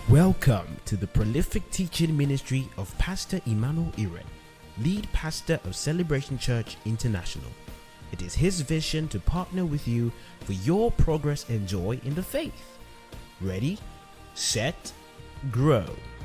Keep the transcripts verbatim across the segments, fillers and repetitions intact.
Welcome to the prolific teaching ministry of Pastor Emmanuel Iren, lead pastor of Celebration Church International. It is his vision to partner with you for your progress and joy in the faith. Ready, set, grow.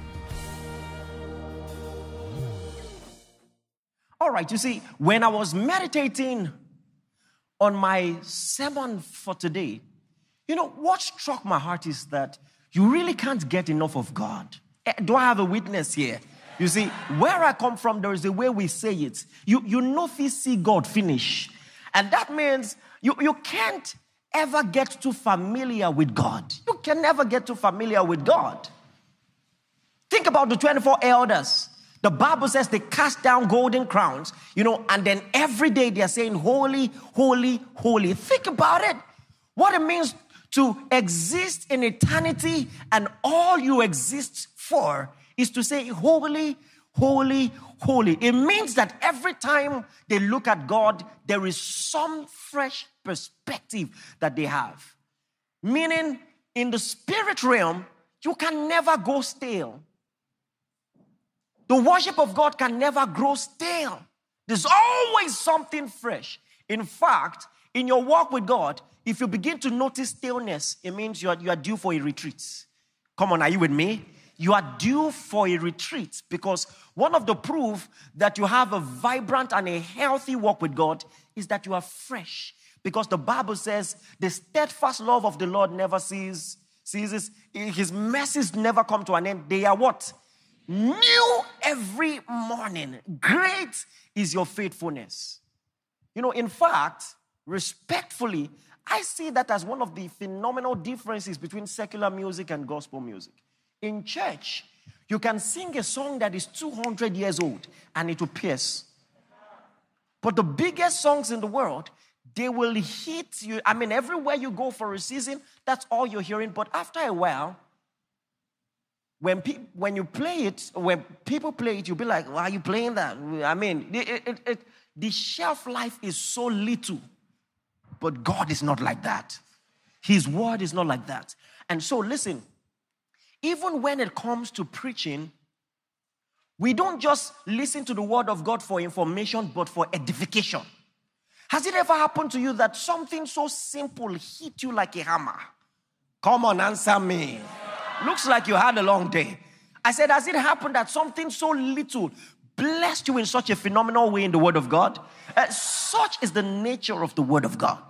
All right, you see, when I was meditating on my sermon for today, you know, what struck my heart is that you really can't get enough of God. Do I have a witness here? You see, where I come from, there is a way we say it. You, you know if you see God finish. And that means you, you can't ever get too familiar with God. You can never get too familiar with God. Think about the twenty-four elders. The Bible says they cast down golden crowns, you know, and then every day they're saying, holy, holy, holy. Think about it. What it means to exist in eternity, and all you exist for is to say, holy, holy, holy. It means that every time they look at God, there is some fresh perspective that they have. Meaning, in the spirit realm, you can never go stale. The worship of God can never grow stale. There's always something fresh. In fact, in your walk with God, if you begin to notice staleness, it means you are, you are due for a retreat. Come on, are you with me? You are due for a retreat, because one of the proof that you have a vibrant and a healthy walk with God is that you are fresh. Because the Bible says the steadfast love of the Lord never ceases. ceases. His mercies never come to an end. They are what? New every morning. Great is your faithfulness. You know, in fact, respectfully, I see that as one of the phenomenal differences between secular music and gospel music. In church, you can sing a song that is two hundred years old and it will pierce. But the biggest songs in the world, they will hit you. I mean, everywhere you go for a season, that's all you're hearing. But after a while, when, pe- when you play it, when people play it, you'll be like, why are you playing that? I mean, it, it, it, the shelf life is so little. But God is not like that. His word is not like that. And so listen, even when it comes to preaching, we don't just listen to the word of God for information, but for edification. Has it ever happened to you that something so simple hit you like a hammer? Come on, answer me. Looks like you had a long day. I said, has it happened that something so little blessed you in such a phenomenal way in the word of God? Uh, such is the nature of the word of God.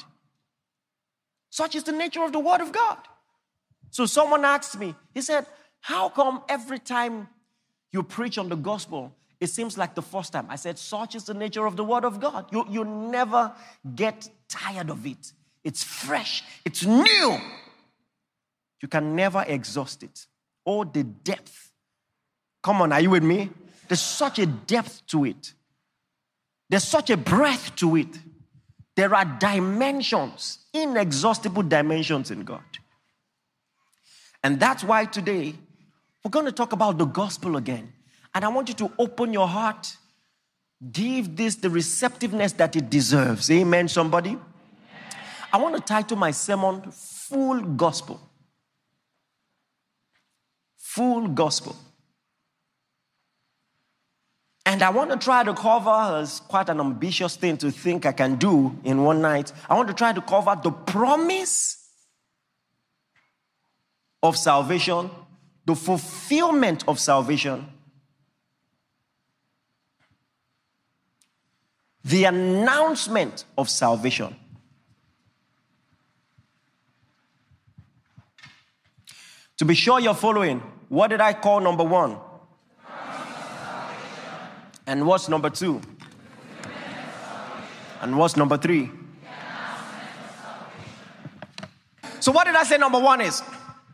Such is the nature of the word of God. So someone asked me, he said, how come every time you preach on the gospel, it seems like the first time? I said, such is the nature of the word of God. You, you never get tired of it. It's fresh. It's new. You can never exhaust it. Oh, the depth. Come on, are you with me? There's such a depth to it. There's such a breadth to it. There are dimensions, inexhaustible dimensions in God. And that's why today we're going to talk about the gospel again. And I want you to open your heart. Give this the receptiveness that it deserves. Amen, somebody? Amen. I want to title my sermon, Full Gospel. Full Gospel. And I want to try to cover, it's quite an ambitious thing to think I can do in one night. I want to try to cover the promise of salvation, the fulfillment of salvation, the announcement of salvation. To be sure you're following, what did I call number one? And what's number two? And what's number three? So what did I say number one is?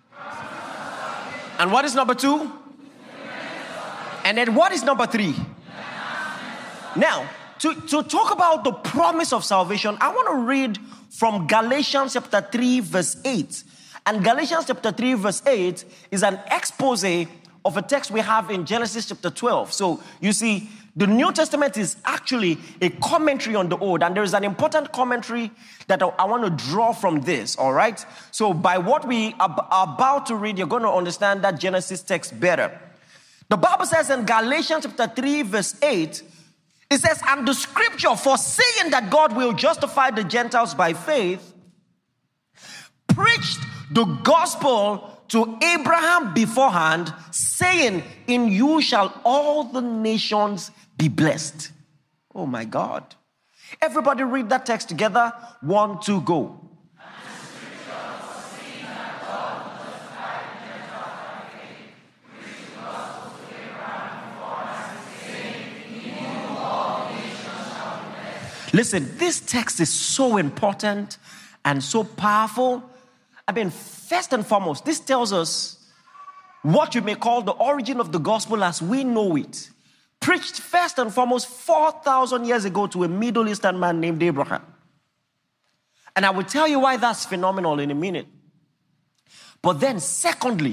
And what is number two? And then what is number three? Now, to, to talk about the promise of salvation, I want to read from Galatians chapter three, verse eight. And Galatians chapter three, verse eight is an expose of a text we have in Genesis chapter twelve. So you see, the New Testament is actually a commentary on the Old, and there is an important commentary that I, I want to draw from this, all right? So by what we are about to read, you're going to understand that Genesis text better. The Bible says in Galatians chapter three, verse eight, it says, and the scripture, foreseeing that God will justify the Gentiles by faith, preached the gospel to Abraham beforehand, saying, in you shall all the nations be blessed. Oh my God. Everybody read that text together. One, two, go. Listen, this text is so important and so powerful. I mean, first and foremost, this tells us what you may call the origin of the gospel as we know it. Preached first and foremost four thousand years ago to a Middle Eastern man named Abraham. And I will tell you why that's phenomenal in a minute. But then secondly,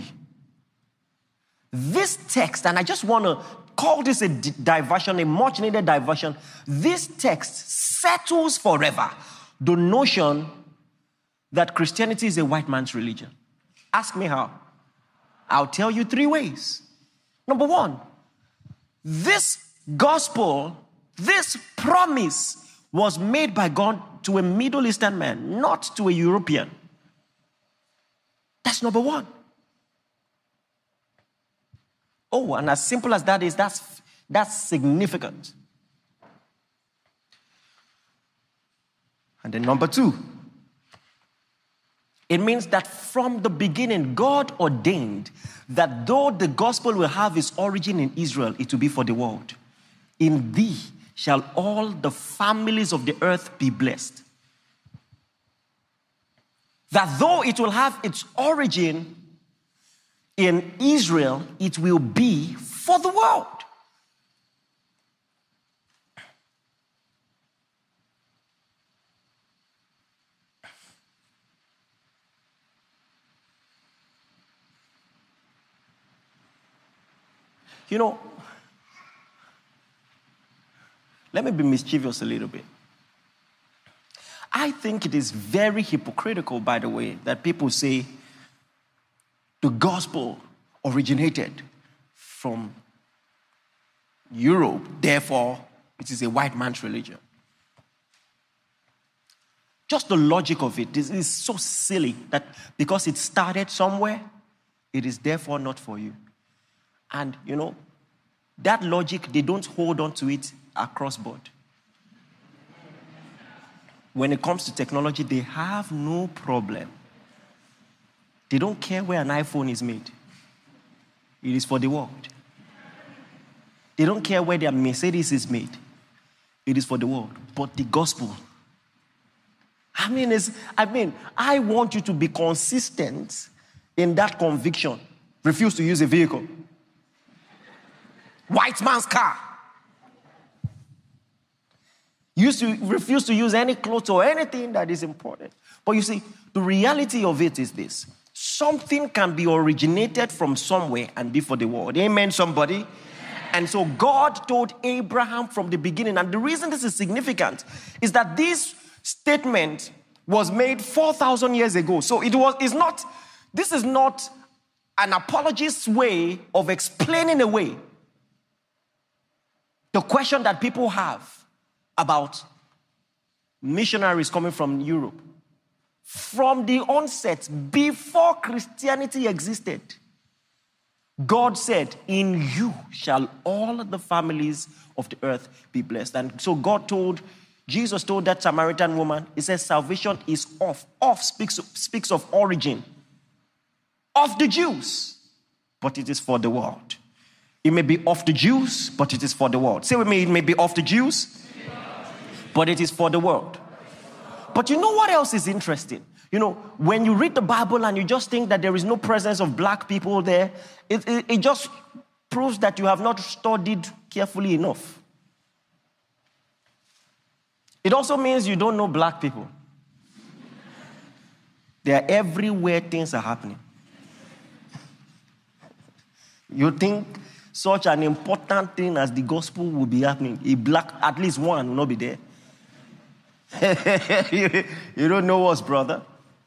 this text, and I just want to call this a diversion, a much needed diversion. This text settles forever the notion that Christianity is a white man's religion. Ask me how. I'll tell you three ways. Number one, this gospel, this promise was made by God to a Middle Eastern man, not to a European. That's number one. Oh, and as simple as that is, that's, that's significant. And then number two, it means that from the beginning, God ordained that though the gospel will have its origin in Israel, it will be for the world. In thee shall all the families of the earth be blessed. That though it will have its origin in Israel, it will be for the world. You know, let me be mischievous a little bit. I think it is very hypocritical, by the way, that people say the gospel originated from Europe, therefore it is a white man's religion. Just the logic of it is, is so silly that because it started somewhere, it is therefore not for you. And, you know, that logic, they don't hold on to it across board. When it comes to technology, they have no problem. They don't care where an iPhone is made. It is for the world. They don't care where their Mercedes is made. It is for the world. But the gospel, I mean, it's, I mean, I want you to be consistent in that conviction. Refuse to use a vehicle. White man's car. Used to refuse to use any clothes or anything that is important. But you see, the reality of it is this. Something can be originated from somewhere and be for the world. Amen, somebody? Amen. And so God told Abraham from the beginning, and the reason this is significant is that this statement was made four thousand years ago. So it was, it's not, this is not an apologist's way of explaining away the question that people have about missionaries coming from Europe. From the onset, before Christianity existed, God said, in you shall all the families of the earth be blessed. And so God told, Jesus told that Samaritan woman, he says, salvation is off. Off speaks, speaks of origin. Of the Jews, but it is for the world. It may be of the Jews, but it is for the world. Say with me, it may be of the Jews, but it is for the world. But you know what else is interesting? You know, when you read the Bible and you just think that there is no presence of black people there, it, it, it just proves that you have not studied carefully enough. It also means you don't know black people. They are everywhere things are happening. You think such an important thing as the gospel will be happening, a black, at least one will not be there. you, you don't know us, brother.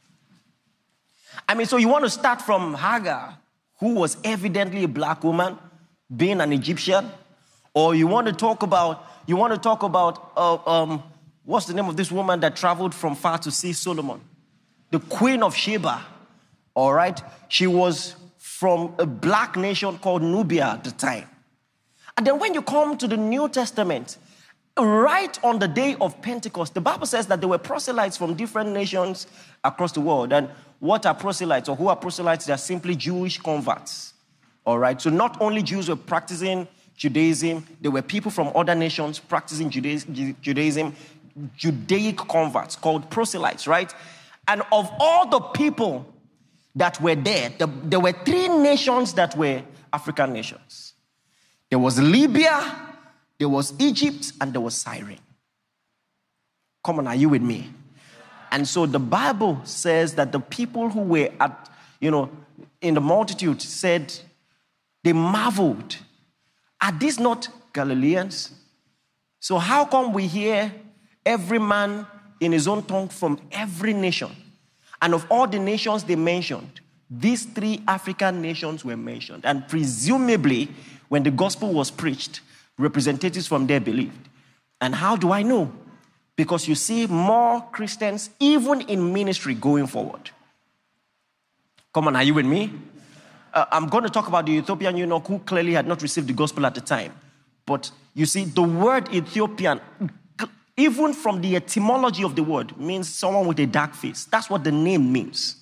I mean, so you want to start from Hagar, who was evidently a black woman, being an Egyptian, or you want to talk about, you want to talk about, uh, um, what's the name of this woman that traveled from far to see Solomon? The Queen of Sheba, all right? She was from a black nation called Nubia at the time. And then when you come to the New Testament, right on the day of Pentecost, the Bible says that there were proselytes from different nations across the world. And what are proselytes, or who are proselytes? They are simply Jewish converts, all right? So not only Jews were practicing Judaism, there were people from other nations practicing Judaism, Judaic converts called proselytes, right? And of all the people that were there, the, there were three nations that were African nations. There was Libya, there was Egypt, and there was Cyrene. Come on, are you with me? And so the Bible says that the people who were at, you know, in the multitude said, they marveled. Are these not Galileans? So how come we hear every man in his own tongue from every nation? And of all the nations they mentioned, these three African nations were mentioned. And presumably, when the gospel was preached, representatives from there believed. And how do I know? Because you see more Christians, even in ministry, going forward. Come on, are you with me? Uh, I'm going to talk about the Ethiopian eunuch who clearly had not received the gospel at the time. But you see, the word Ethiopian, even from the etymology of the word, means someone with a dark face. That's what the name means.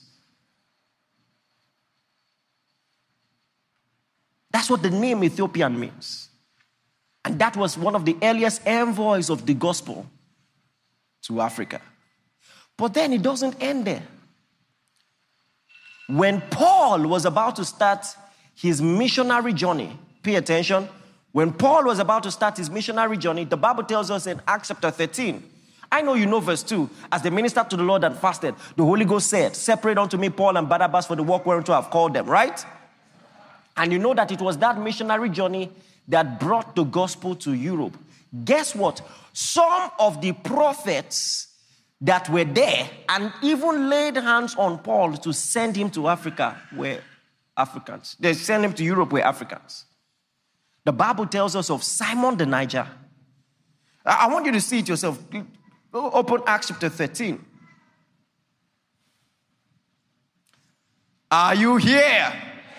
That's what the name Ethiopian means. And that was one of the earliest envoys of the gospel to Africa. But then it doesn't end there. When Paul was about to start his missionary journey, pay attention, when Paul was about to start his missionary journey, the Bible tells us in Acts chapter thirteen, I know you know verse two, as they ministered to the Lord and fasted, the Holy Ghost said, separate unto me Paul and Barnabas for the work whereunto I have called them, right? And you know that it was that missionary journey that brought the gospel to Europe. Guess what? Some of the prophets that were there and even laid hands on Paul to send him to Africa were Africans. They sent him to Europe were Africans. The Bible tells us of Simon the Niger. I want you to see it yourself. Open Acts chapter thirteen. Are you here?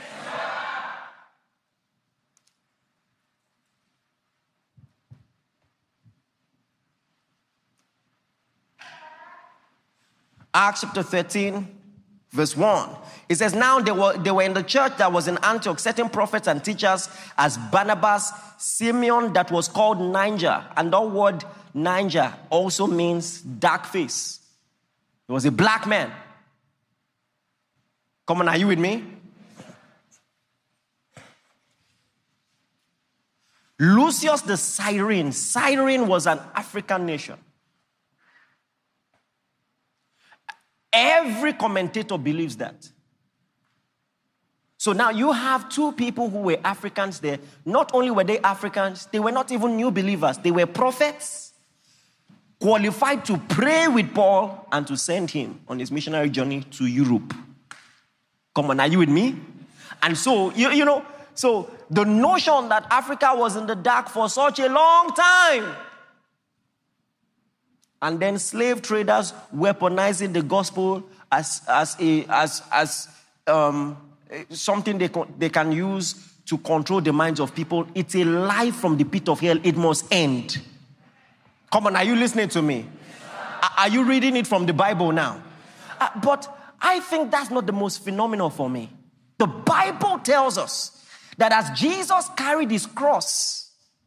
Acts chapter thirteen, verse one. It says, now they were, they were in the church that was in Antioch, certain prophets and teachers as Barnabas, Simeon that was called Niger. And that word Niger also means dark face. He was a black man. Come on, are you with me? Lucius the Cyrene. Cyrene was an African nation. Every commentator believes that. So now you have two people who were Africans there. Not only were they Africans, they were not even new believers. They were prophets qualified to pray with Paul and to send him on his missionary journey to Europe. Come on, are you with me? And so, you, you know, so the notion that Africa was in the dark for such a long time, and then slave traders weaponizing the gospel as, as, a, as, as um, something they, co- they can use to control the minds of people. It's a lie from the pit of hell. It must end. Come on, are you listening to me? Yes, are you reading it from the Bible now? Uh, but I think that's not the most phenomenal for me. The Bible tells us that as Jesus carried his cross,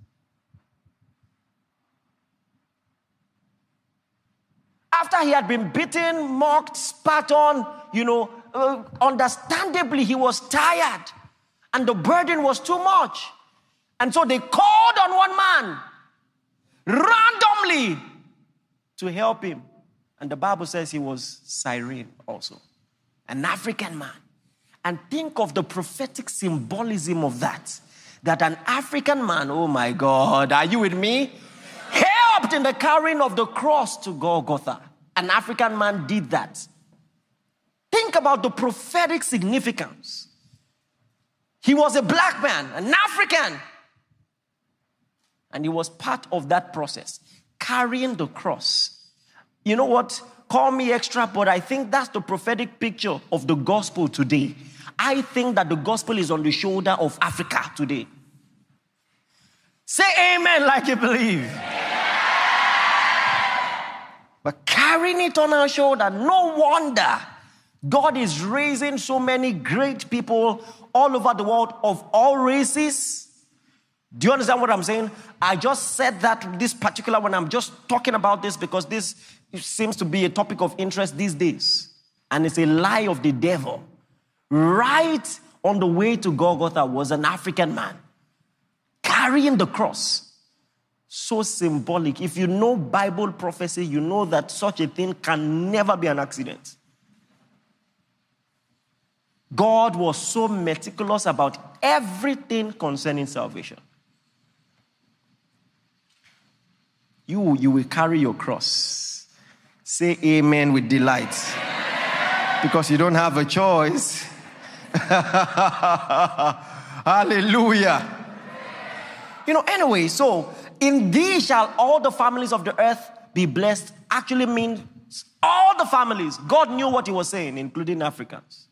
after he had been beaten, mocked, spat on, you know, uh, understandably he was tired and the burden was too much. And so they called on one man randomly to help him. And the Bible says he was Cyrene also, an African man. And think of the prophetic symbolism of that. that an African man, oh my God, are you with me? Helped in the carrying of the cross to Golgotha. An African man did that. Think about the prophetic significance. He was a black man, an African. And he was part of that process, carrying the cross. You know what? Call me extra, but I think that's the prophetic picture of the gospel today. I think that the gospel is on the shoulder of Africa today. Say amen like you believe. But carrying it on our shoulder, no wonder God is raising so many great people all over the world of all races. Do you understand what I'm saying? I just said that this particular one, I'm just talking about this because this seems to be a topic of interest these days. And it's a lie of the devil. Right on the way to Golgotha was an African man carrying the cross. So symbolic. If you know Bible prophecy, you know that such a thing can never be an accident. God was so meticulous about everything concerning salvation. You, you will carry your cross. Say amen with delight. Because you don't have a choice. Hallelujah. You know, anyway, so in thee shall all the families of the earth be blessed actually means all the families. God knew what he was saying, including Africans.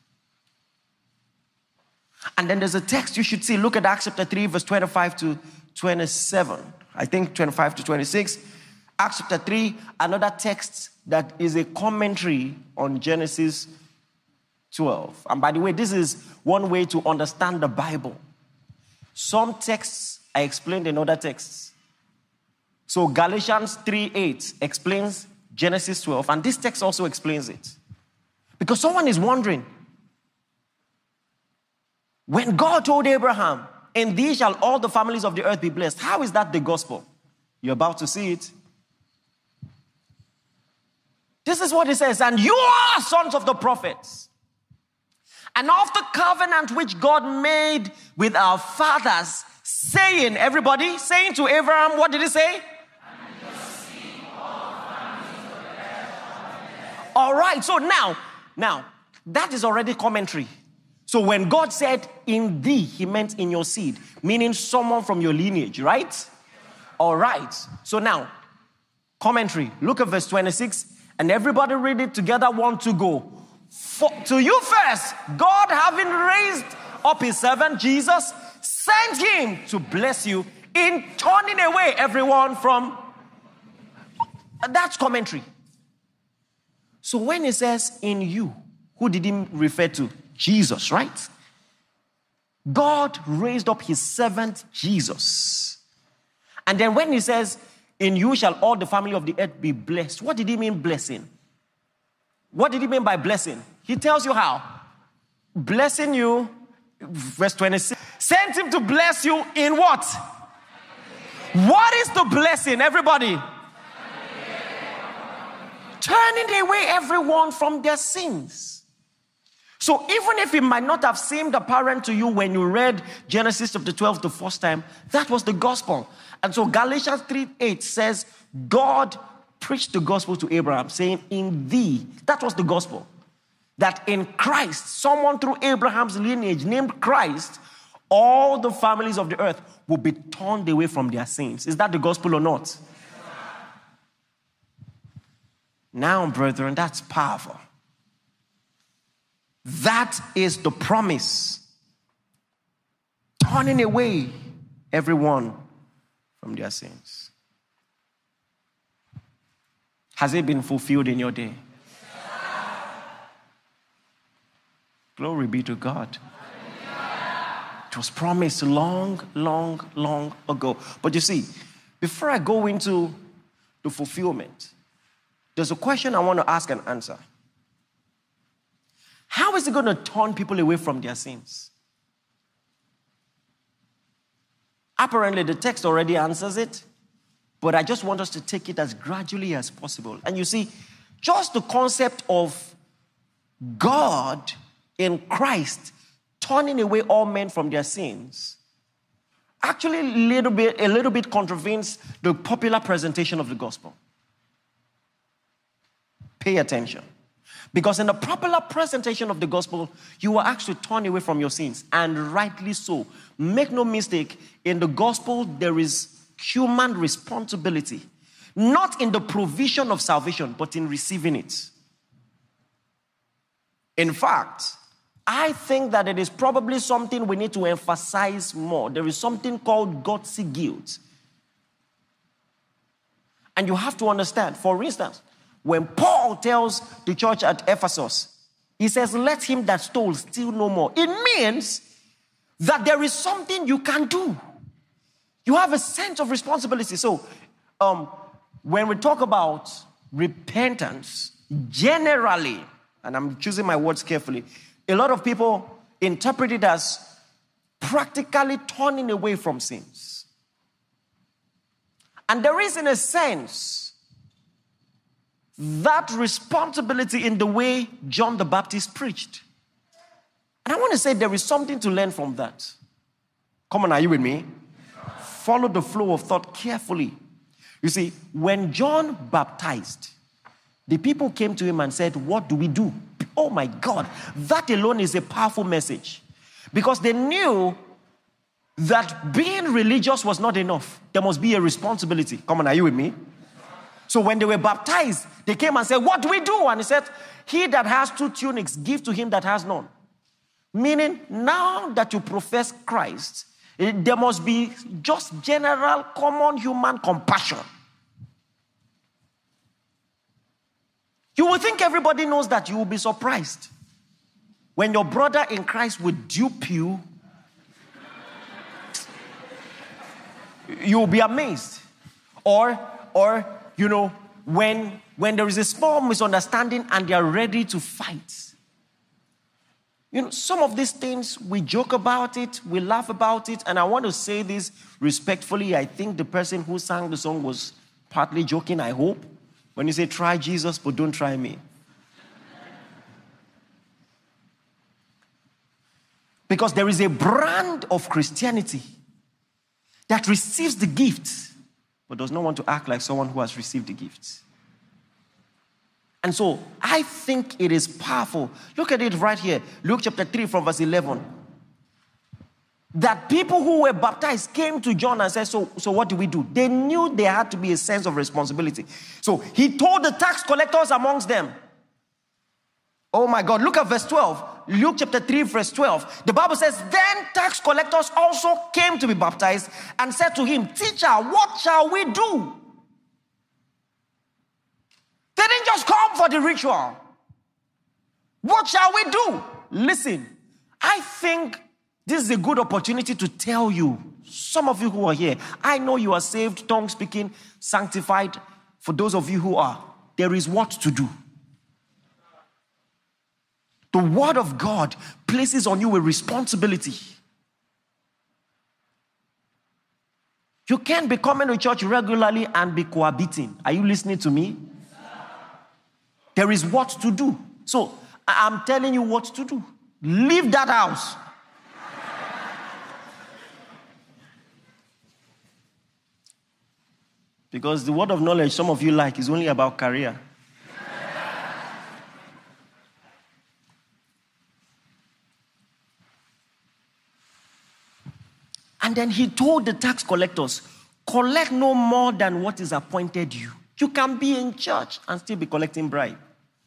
And then there's a text you should see. Look at Acts chapter three, verse twenty-five to twenty-seven. I think twenty-five to twenty-six. Acts chapter three, another text that is a commentary on Genesis twelve. And by the way, this is one way to understand the Bible. Some texts are explained in other texts. So Galatians three eight explains Genesis twelve, and this text also explains it. Because someone is wondering, when God told Abraham, in thee shall all the families of the earth be blessed, how is that the gospel? You're about to see it. This is what it says, and you are sons of the prophets, and of the covenant which God made with our fathers, saying, everybody, saying to Abraham, what did he say? All right, so now, now, that is already commentary. So when God said, in thee, he meant in your seed, meaning someone from your lineage, right? All right, so now, commentary. Look at verse twenty-six, and everybody read it together, one to go. For, to you first, God having raised up his servant Jesus, sent him to bless you in turning away everyone from... That's commentary. So when it says in you, who did he refer to? Jesus, right? God raised up his servant Jesus. And then when he says, in you shall all the family of the earth be blessed, what did he mean blessing? What did he mean by blessing? He tells you how. Blessing you, verse twenty-six, sent him to bless you in what? What is the blessing, everybody? Turning away everyone from their sins. So even if it might not have seemed apparent to you when you read Genesis chapter twelve the first time, that was the gospel. And so Galatians three eight says, God preached the gospel to Abraham, saying, in thee, that was the gospel. That in Christ, someone through Abraham's lineage named Christ, all the families of the earth will be turned away from their sins. Is that the gospel or not? Now, brethren, that's powerful. That is the promise. Turning away everyone from their sins. Has it been fulfilled in your day? Glory be to God. It was promised long, long, long ago. But you see, before I go into the fulfillment, there's a question I want to ask and answer. How is it going to turn people away from their sins? Apparently, the text already answers it, but I just want us to take it as gradually as possible. And you see, just the concept of God in Christ turning away all men from their sins actually a little bit, a little bit contravenes the popular presentation of the gospel. Pay attention. Because in the popular presentation of the gospel, you are actually turn away from your sins, and rightly so. Make no mistake, in the gospel, there is human responsibility. Not in the provision of salvation, but in receiving it. In fact, I think that it is probably something we need to emphasize more. There is something called godly guilt. And you have to understand, for instance, when Paul tells the church at Ephesus, he says, let him that stole steal no more. It means that there is something you can do. You have a sense of responsibility. So, um, when we talk about repentance, generally, and I'm choosing my words carefully, a lot of people interpret it as practically turning away from sins. And there is, in a sense, that responsibility in the way John the Baptist preached. And I want to say there is something to learn from that. Come on, are you with me? Follow the flow of thought carefully. You see, when John baptized, the people came to him and said, what do we do? Oh my God, that alone is a powerful message. Because they knew that being religious was not enough. There must be a responsibility. Come on, are you with me? So when they were baptized, they came and said, what do we do? And he said, he that has two tunics, give to him that has none. Meaning, now that you profess Christ, there must be just general, common human compassion. You will think everybody knows that. You will be surprised when your brother in Christ will dupe you. You will be amazed. Or, or you know, when, when there is a small misunderstanding and they are ready to fight. You know, some of these things, we joke about it, we laugh about it, and I want to say this respectfully. I think the person who sang the song was partly joking, I hope. When you say, try Jesus, but don't try me. Because there is a brand of Christianity that receives the gifts, but does not want to act like someone who has received the gifts. And so, I think it is powerful. Look at it right here. Luke chapter three from verse eleven. That people who were baptized came to John and said, so, so what do we do? They knew there had to be a sense of responsibility. So he told the tax collectors amongst them. Oh my God, look at verse twelve. Luke chapter three, verse twelve. The Bible says, then tax collectors also came to be baptized and said to him, teacher, what shall we do? They didn't just come for the ritual. What shall we do? Listen, I think this is a good opportunity to tell you, some of you who are here, I know you are saved, tongue speaking, sanctified. For those of you who are, there is what to do. The word of God places on you a responsibility. You can't be coming to church regularly and be cohabiting. Are you listening to me? There is what to do. So, I'm telling you what to do. Leave that house. Because the word of knowledge some of you like is only about career. And then he told the tax collectors, collect no more than what is appointed you. You can be in church and still be collecting bribe.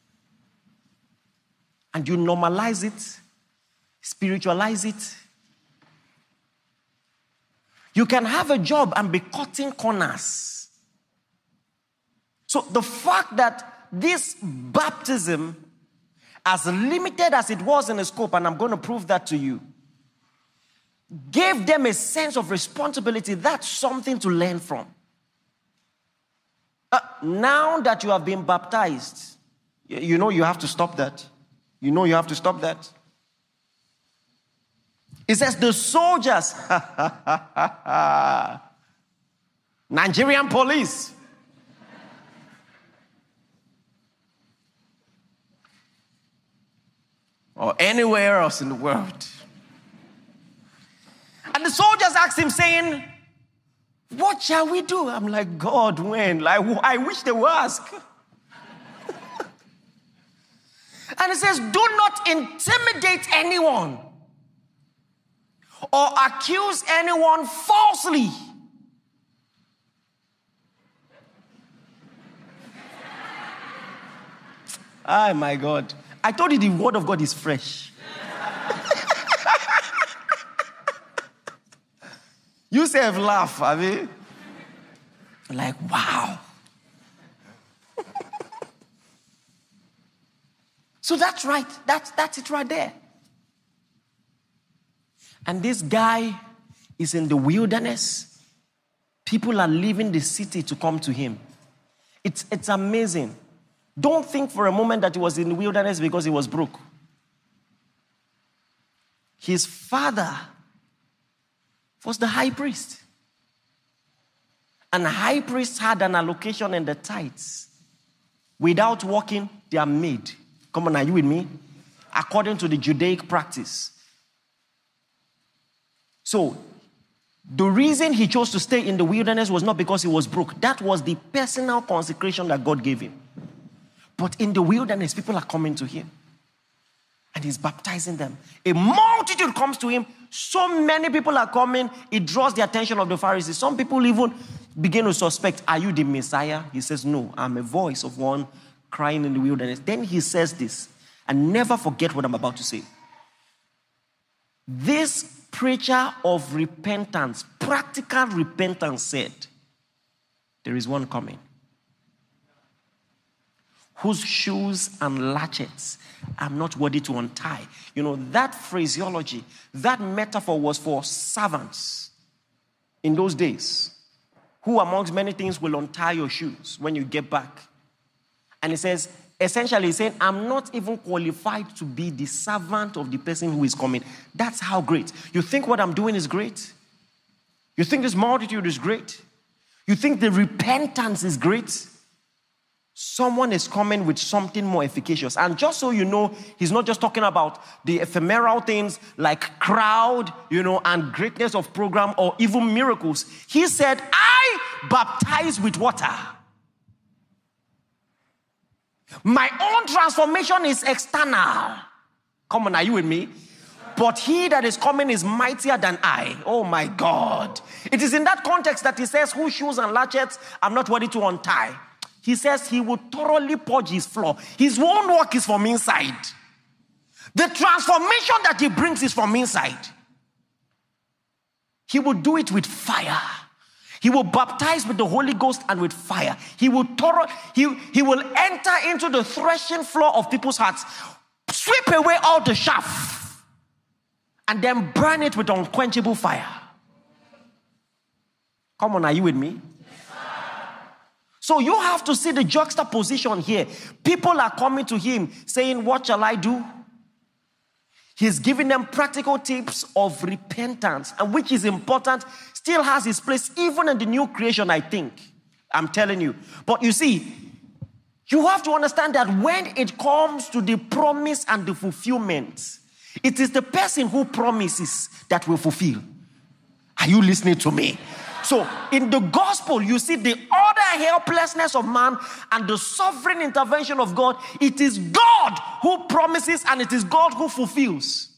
And you normalize it, spiritualize it. You can have a job and be cutting corners. So the fact that this baptism, as limited as it was in the scope, and I'm going to prove that to you, gave them a sense of responsibility, that's something to learn from. Uh, now that you have been baptized, you know you have to stop that. You know you have to stop that. It says the soldiers, Nigerian police, or anywhere else in the world. And the soldiers asked him, saying, what shall we do? I'm like, God, when? Like, I wish they would ask. And it says, do not intimidate anyone or accuse anyone falsely. Oh my God. I told you the word of God is fresh. You say have laugh, have you? Like, wow. So that's right. That's, that's it right there. And this guy is in the wilderness. People are leaving the city to come to him. It's, it's amazing. Don't think for a moment that he was in the wilderness because he was broke. His father was the high priest. And the high priest had an allocation in the tithes. Without working, they are made. Come on, are you with me? According to the Judaic practice. So, the reason he chose to stay in the wilderness was not because he was broke. That was the personal consecration that God gave him. But in the wilderness, people are coming to him. And he's baptizing them. A multitude comes to him. So many people are coming. It draws the attention of the Pharisees. Some people even begin to suspect, are you the Messiah? He says, no, I'm a voice of one crying in the wilderness. Then he says this, and never forget what I'm about to say. This preacher of repentance, practical repentance, said, there is one coming, whose shoes and latchets I'm not worthy to untie. You know, that phraseology, that metaphor was for servants in those days. Who amongst many things will untie your shoes when you get back? And he says, essentially he's saying, I'm not even qualified to be the servant of the person who is coming. That's how great. You think what I'm doing is great? You think this multitude is great? You think the repentance is great? Someone is coming with something more efficacious. And just so you know, he's not just talking about the ephemeral things like crowd, you know, and greatness of program or even miracles. He said, I baptize with water. My own transformation is external. Come on, are you with me? But he that is coming is mightier than I. Oh my God. It is in that context that he says, whose shoes and latchets I'm not worthy to untie. He says he will thoroughly purge his floor. His own work is from inside. The transformation that he brings is from inside. He will do it with fire. He will baptize with the Holy Ghost and with fire. He will thorough, he, he will enter into the threshing floor of people's hearts, sweep away all the chaff, and then burn it with unquenchable fire. Come on, are you with me? So you have to see the juxtaposition here. People are coming to him saying, what shall I do? He's giving them practical tips of repentance, and which is important, still has its place even in the new creation, I think. I'm telling you. But you see, you have to understand that when it comes to the promise and the fulfillment, it is the person who promises that will fulfill. Are you listening to me? So, in the gospel, you see the utter helplessness of man and the sovereign intervention of God. It is God who promises and it is God who fulfills.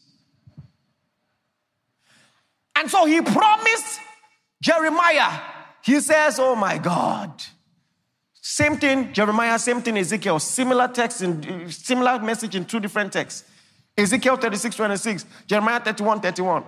And so he promised Jeremiah. He says, oh my God. Same thing, Jeremiah, same thing, Ezekiel. Similar text, in, similar message in two different texts. Ezekiel thirty-six twenty-six, Jeremiah thirty-one thirty-one.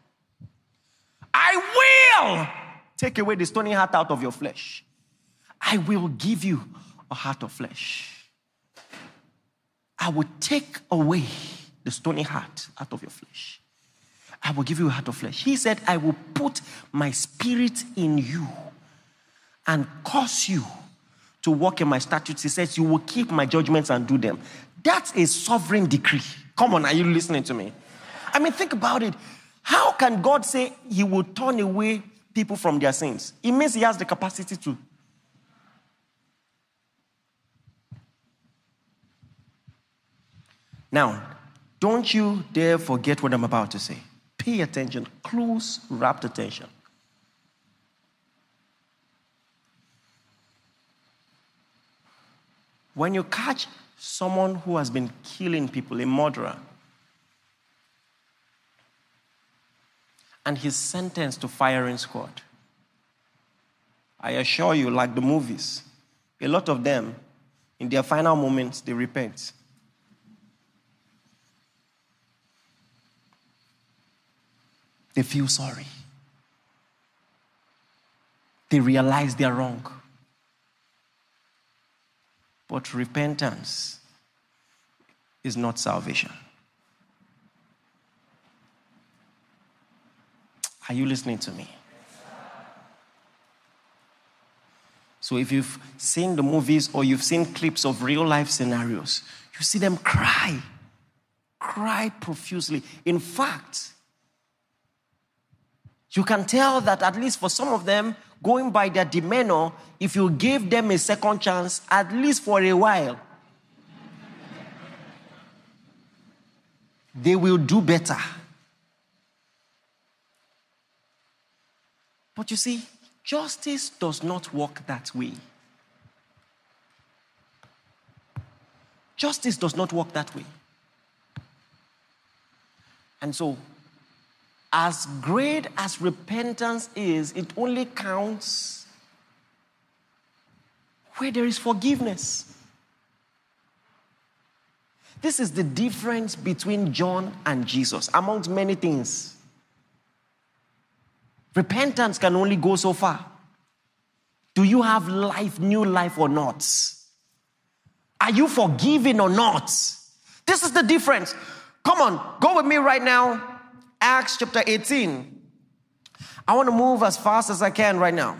I will take away the stony heart out of your flesh. I will give you a heart of flesh. I will take away the stony heart out of your flesh. I will give you a heart of flesh. He said, I will put my spirit in you and cause you to walk in my statutes. He says, you will keep my judgments and do them. That's a sovereign decree. Come on, are you listening to me? I mean, think about it. How can God say he will turn away people from their sins? It means he has the capacity to. Now, don't you dare forget what I'm about to say. Pay attention. Close, rapt attention. When you catch someone who has been killing people, a murderer, and he's sentenced to firing squad, I assure you, like the movies, a lot of them, in their final moments, they repent. They feel sorry. They realize they're wrong. But repentance is not salvation. Are you listening to me? So if you've seen the movies or you've seen clips of real life scenarios, you see them cry, cry profusely. In fact, you can tell that at least for some of them, going by their demeanor, if you give them a second chance, at least for a while, they will do better. But you see, justice does not work that way. Justice does not work that way. And so, as great as repentance is, it only counts where there is forgiveness. This is the difference between John and Jesus, amongst many things. Repentance can only go so far. Do you have life, new life or not? Are you forgiven or not? This is the difference. Come on, go with me right now. Acts chapter eighteen. I want to move as fast as I can right now.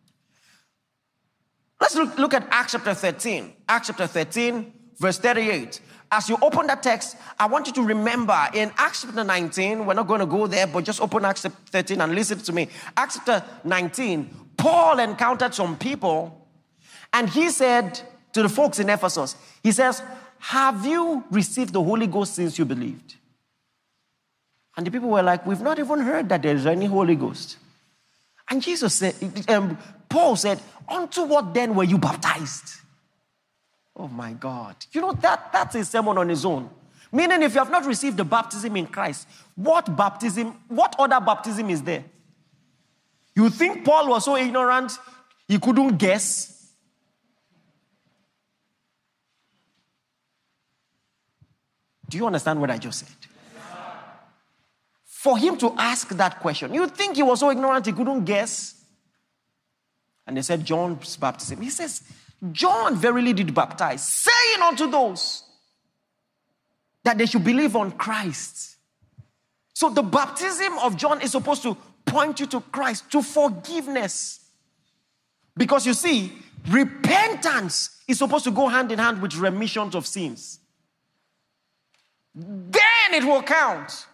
Let's look, look at Acts chapter thirteen. Acts chapter thirteen, verse thirty-eight. As you open that text, I want you to remember in Acts chapter nineteen, we're not going to go there, but just open Acts chapter thirteen and listen to me. Acts chapter nineteen, Paul encountered some people, and he said to the folks in Ephesus, he says, have you received the Holy Ghost since you believed? And the people were like, we've not even heard that there is any Holy Ghost. And Jesus said, um, Paul said, unto what then were you baptized? Oh my God. You know, that, that's a sermon on its own. Meaning if you have not received the baptism in Christ, what baptism, what other baptism is there? You think Paul was so ignorant, he couldn't guess? Do you understand what I just said? For him to ask that question, you think he was so ignorant he couldn't guess? And they said, John's baptism. He says, John verily did baptize, saying unto those that they should believe on Christ. So the baptism of John is supposed to point you to Christ, to forgiveness. Because you see, repentance is supposed to go hand in hand with remission of sins. Then it will count.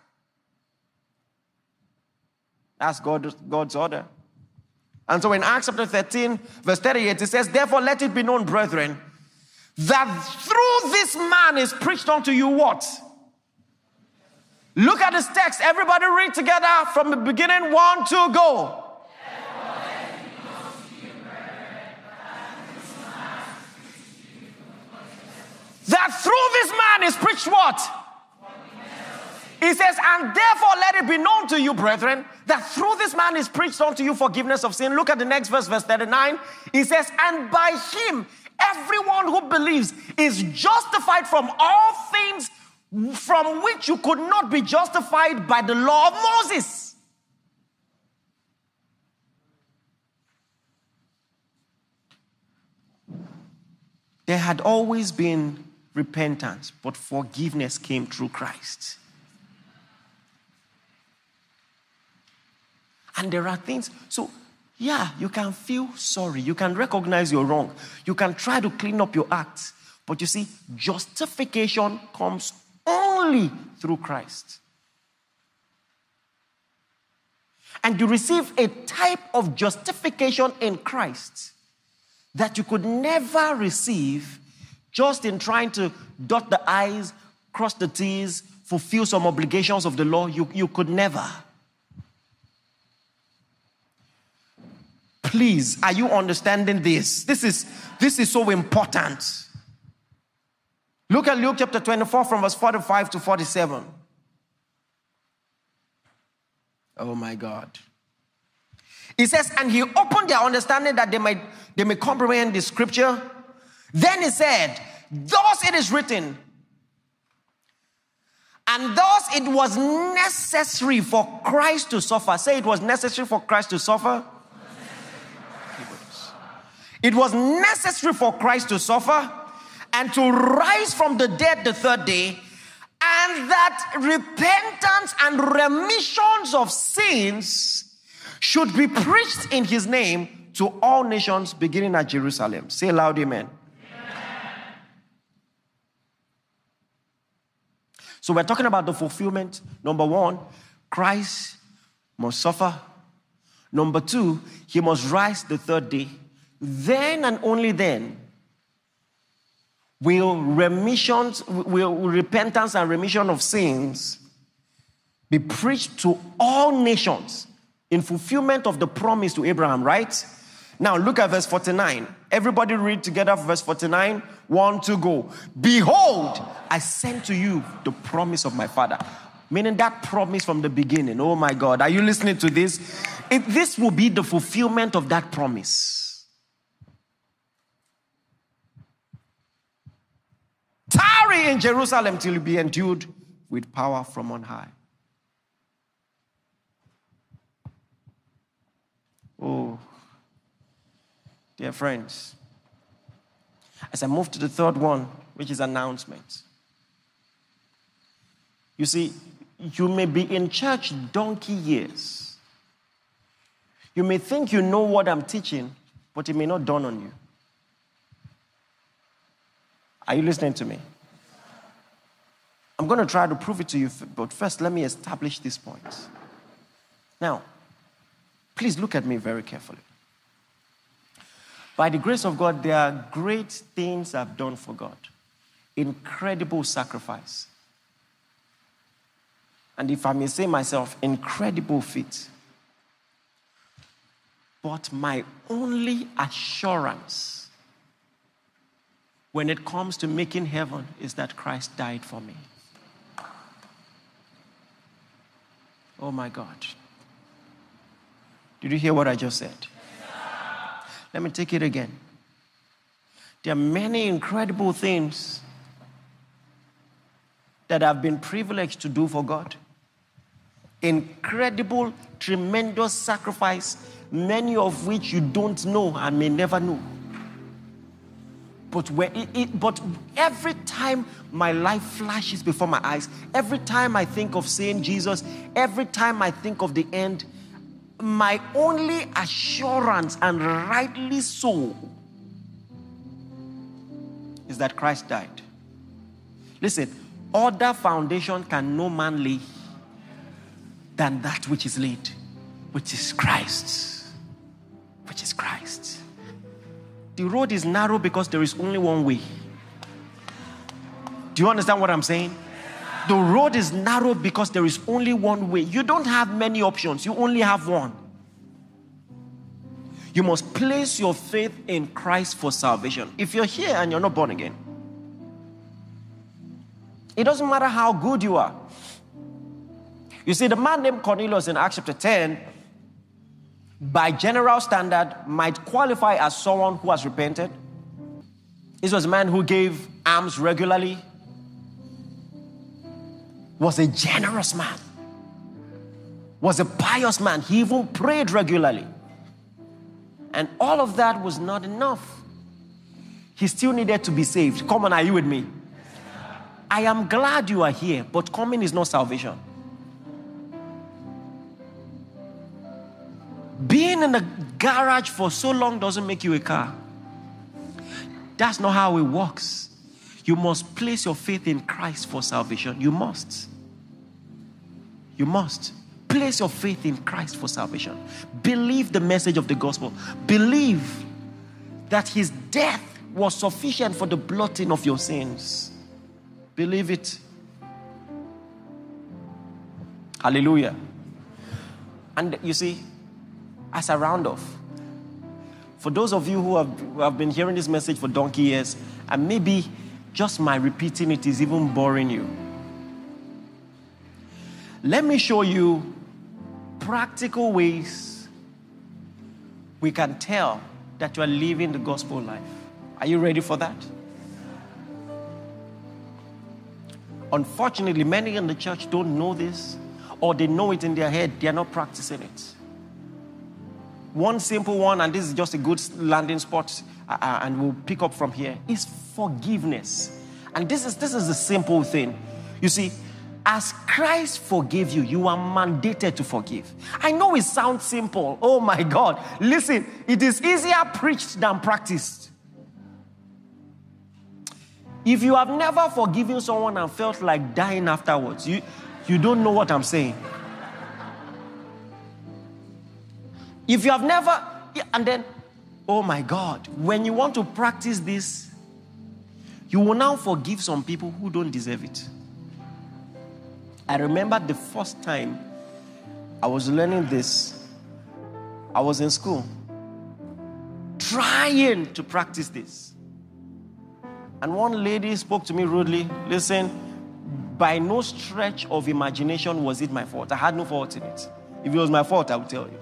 That's God, God's order. And so in Acts chapter thirteen, verse thirty-eight, it says, therefore let it be known, brethren, that through this man is preached unto you what? Look at this text. Everybody read together from the beginning. One, two, go. That through this man is preached what? He says, and therefore let it be known to you, brethren, that through this man is preached unto you forgiveness of sin. Look at the next verse, verse thirty-nine. He says, and by him, everyone who believes is justified from all things from which you could not be justified by the law of Moses. There had always been repentance, but forgiveness came through Christ. And there are things, so yeah, you can feel sorry. You can recognize you're wrong. You can try to clean up your acts. But you see, justification comes only through Christ. And you receive a type of justification in Christ that you could never receive just in trying to dot the I's, cross the T's, fulfill some obligations of the law. You, you could never. Please, are you understanding this? This is, this is so important. Look at Luke chapter twenty-four from verse forty-five to forty-seven. Oh my God. It says, and he opened their understanding that they might they may comprehend the scripture. Then he said, thus it is written, and thus it was necessary for Christ to suffer. Say, it was necessary for Christ to suffer. It was necessary for Christ to suffer and to rise from the dead the third day, and that repentance and remissions of sins should be preached in his name to all nations, beginning at Jerusalem. Say loud, amen. So we're talking about the fulfillment. Number one, Christ must suffer. Number two, he must rise the third day. Then and only then will remissions, will repentance and remission of sins be preached to all nations in fulfillment of the promise to Abraham, right? Now look at verse forty-nine. Everybody read together verse forty-nine. One, two, go. Behold, I send to you the promise of my Father. Meaning that promise from the beginning. Oh my God, are you listening to this? It, this will be the fulfillment of that promise. Tarry in Jerusalem till you be endued with power from on high. Oh, dear friends, as I move to the third one, which is announcement. You see, you may be in church donkey years. You may think you know what I'm teaching, but it may not dawn on you. Are you listening to me? I'm going to try to prove it to you, but first let me establish this point. Now, please look at me very carefully. By the grace of God, there are great things I've done for God. Incredible sacrifice. And if I may say myself, incredible feat. But my only assurance when it comes to making heaven is that Christ died for me. Oh my God. Did you hear what I just said? Let me take it again. There are many incredible things that I've been privileged to do for God. Incredible, tremendous sacrifice, many of which you don't know and may never know. But, when it, it, but every time my life flashes before my eyes, every time I think of saying Jesus, every time I think of the end, my only assurance, and rightly so, is that Christ died. Listen, other foundation can no man lay than that which is laid, which is Christ. Which is Christ. The road is narrow because there is only one way. Do you understand what I'm saying? The road is narrow because there is only one way. You don't have many options. You only have one. You must place your faith in Christ for salvation. If you're here and you're not born again, it doesn't matter how good you are. You see, the man named Cornelius in Acts chapter ten, by general standard, might qualify as someone who has repented. This was a man who gave alms regularly, was a generous man, was a pious man. He even prayed regularly. And all of that was not enough. He still needed to be saved. Come on, are you with me? I am glad you are here, but coming is not salvation. Being in a garage for so long doesn't make you a car. That's not how it works. You must place your faith in Christ for salvation. You must. You must. Place your faith in Christ for salvation. Believe the message of the gospel. Believe that his death was sufficient for the blotting of your sins. Believe it. Hallelujah. And you see, as a round off, For those of you who have, who have been hearing this message for donkey years, and maybe just my repeating it is even boring you, let me show you practical ways we can tell that you are living the gospel life. Are you ready for that? Unfortunately, many in the church don't know this, or they know it in their head, they are not practicing it. One simple one, and this is just a good landing spot, uh, and we'll pick up from here, is forgiveness. And this is, this is a simple thing. You see, as Christ forgave you, you are mandated to forgive. I know it sounds simple. Oh my God. Listen, it is easier preached than practiced. If you have never forgiven someone and felt like dying afterwards, you, you don't know what I'm saying. If you have never, and then, oh my God, when you want to practice this, you will now forgive some people who don't deserve it. I remember the first time I was learning this, I was in school, trying to practice this. And one lady spoke to me rudely. Listen, by no stretch of imagination was it my fault. I had no fault in it. If it was my fault, I would tell you.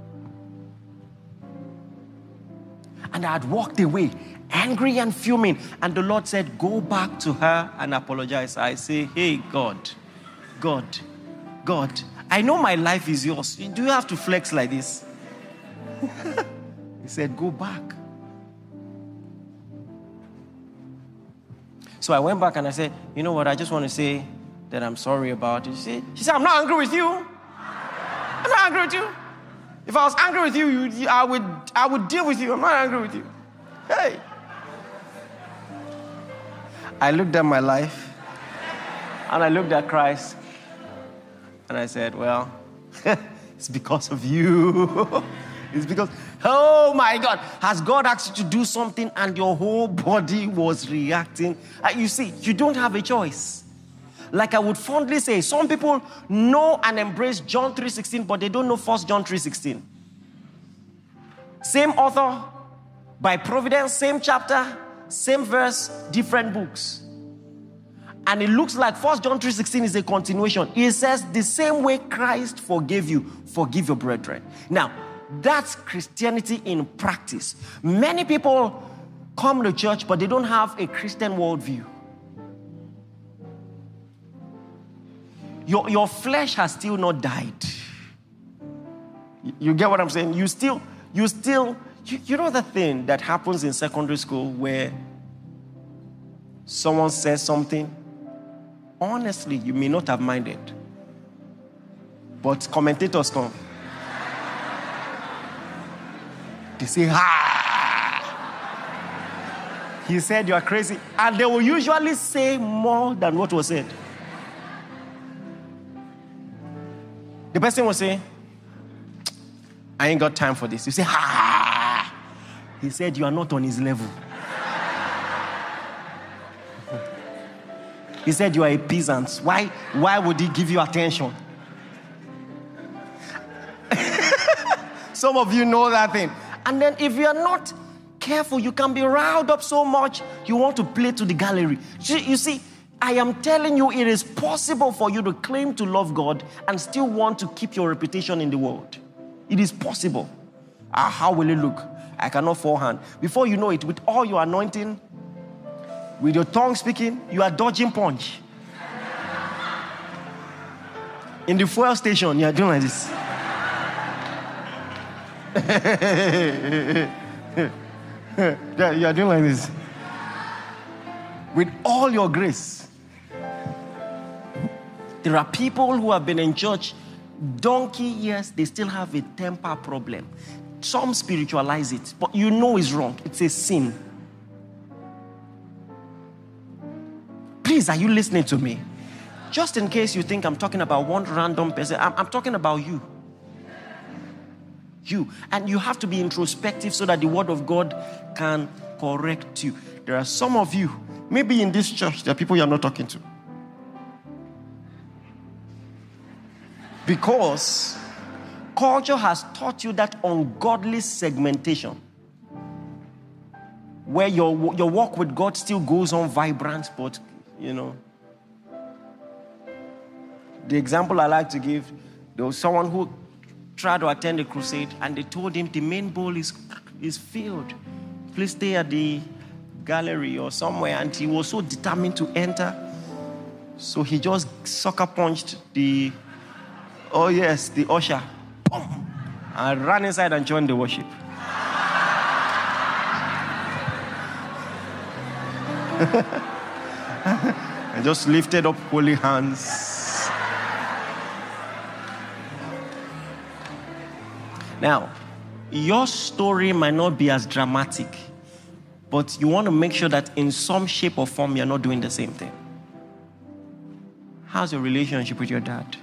And I had walked away, angry and fuming. And the Lord said, go back to her and apologize. I say, hey, God, God, God, I know my life is yours. Do you have to flex like this? He said, go back. So I went back and I said, you know what, I just want to say that I'm sorry about it. She said, she said I'm not angry with you. I'm not angry with you. If I was angry with you, you, I would I would deal with you. I'm not angry with you. Hey. I looked at my life and I looked at Christ and I said, well, it's because of you. It's because, oh my God, has God asked you to do something and your whole body was reacting? Uh, you see, you don't have a choice. Like I would fondly say, some people know and embrace John three sixteen, but they don't know First John three sixteen. Same author, by providence, same chapter, same verse, different books. And it looks like First John three sixteen is a continuation. It says, the same way Christ forgave you, forgive your brethren. Now, that's Christianity in practice. Many people come to church, but they don't have a Christian worldview. Your, your flesh has still not died. You, you get what I'm saying? You still, you still, you, you know the thing that happens in secondary school where someone says something, honestly, you may not have minded, but commentators come. They say, ah, he said you are crazy. And they will usually say more than what was said. The person will say, I ain't got time for this. You say, ah, he said you are not on his level. He said you are a peasant. Why, why would he give you attention? Some of you know that thing. And then if you are not careful, you can be riled up so much, you want to play to the gallery. You see, I am telling you, it is possible for you to claim to love God and still want to keep your reputation in the world. It is possible. Ah, how will it look? I cannot forehand. Before you know it, with all your anointing, with your tongue speaking, you are dodging punch. In the fuel station, you are doing like this. Yeah, you are doing like this. With all your grace. There are people who have been in church donkey years, they still have a temper problem. Some spiritualize it, but you know it's wrong. It's a sin. Please, are you listening to me? Just in case you think I'm talking about one random person, I'm, I'm talking about you. You. And you have to be introspective so that the word of God can correct you. There are some of you, maybe in this church, there are people you're not talking to. Because culture has taught you that ungodly segmentation. where your, your walk with God still goes on vibrant, but, you know. The example I like to give, there was someone who tried to attend a crusade, and they told him the main bowl is, is filled. Please stay at the gallery or somewhere. And he was so determined to enter. So he just sucker punched the, oh yes, the usher. Boom! And ran inside and joined the worship. And just lifted up holy hands. Now, your story might not be as dramatic, but you want to make sure that in some shape or form you're not doing the same thing. How's your relationship with your dad?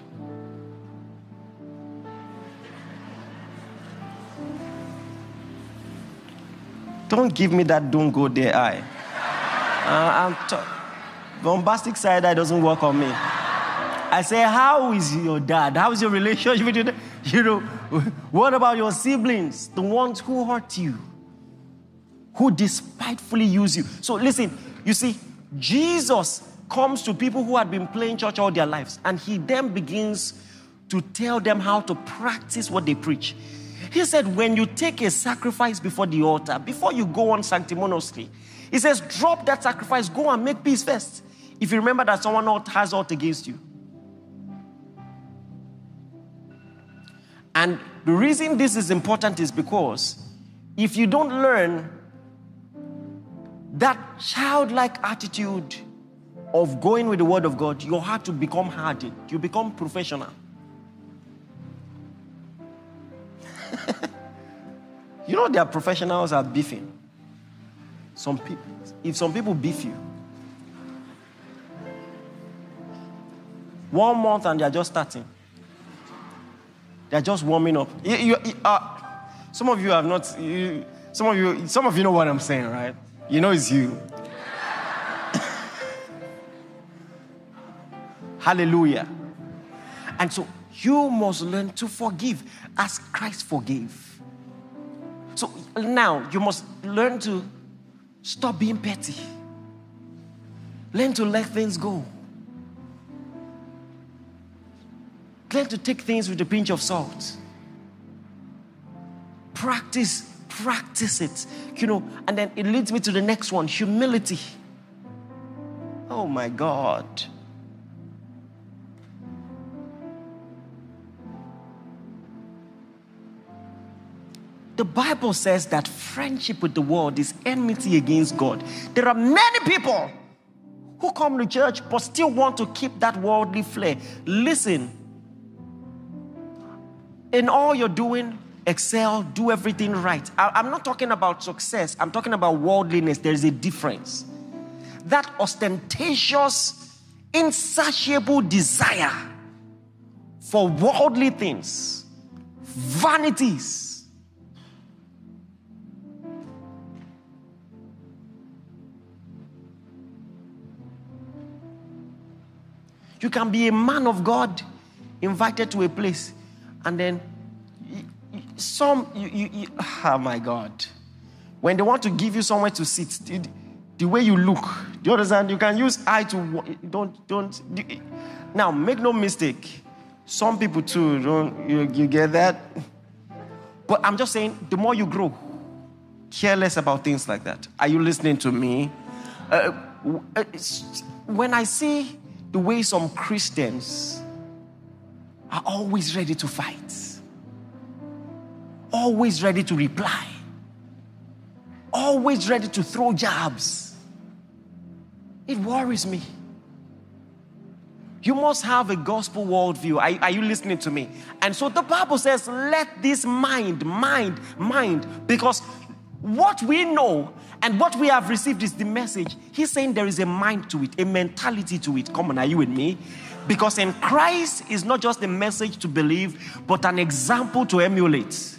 Don't give me that don't go there eye. Uh, I'm t- bombastic side eye doesn't work on me. I say, how is your dad? How is your relationship with your dad? You know, what about your siblings? The ones who hurt you, who despitefully use you. So listen, you see, Jesus comes to people who had been playing church all their lives, and he then begins to tell them how to practice what they preach. He said, when you take a sacrifice before the altar, before you go on sanctimoniously, he says, drop that sacrifice, go and make peace first. If you remember that someone else has aught against you. And the reason this is important is because if you don't learn that childlike attitude of going with the word of God, your heart will become hardened. You become professional. You know, there are professionals at beefing. Some people, if some people beef you, one month and they are just starting. They are just warming up. You, you, uh, some of you have not. You, some of you, some of you know what I'm saying, right? You know it's you. Hallelujah. And so you must learn to forgive as Christ forgave. So now you must learn to stop being petty. Learn to let things go. Learn to take things with a pinch of salt. Practice, practice it. You know, and then it leads me to the next one, humility. Oh my God. The Bible says that friendship with the world is enmity against God. There are many people who come to church but still want to keep that worldly flair. Listen, in all you're doing, excel, do everything right. I, I'm not talking about success. I'm talking about worldliness. There's a difference. That ostentatious, insatiable desire for worldly things, vanities. You can be a man of God invited to a place, and then some, you, you, you, oh my God. When they want to give you somewhere to sit, the, the way you look, do you understand? You can use eye to, don't, don't. Now, make no mistake. Some people too, don't, you, you get that? But I'm just saying, the more you grow, care less about things like that. Are you listening to me? Uh, when I see the way some Christians are always ready to fight, always ready to reply, always ready to throw jabs, it worries me. You must have a gospel worldview. Are, are you listening to me? And so the Bible says, let this mind, mind, mind, because what we know and what we have received is the message. He's saying there is a mind to it, a mentality to it. Come on, are you with me? Because in Christ is not just a message to believe, but an example to emulate.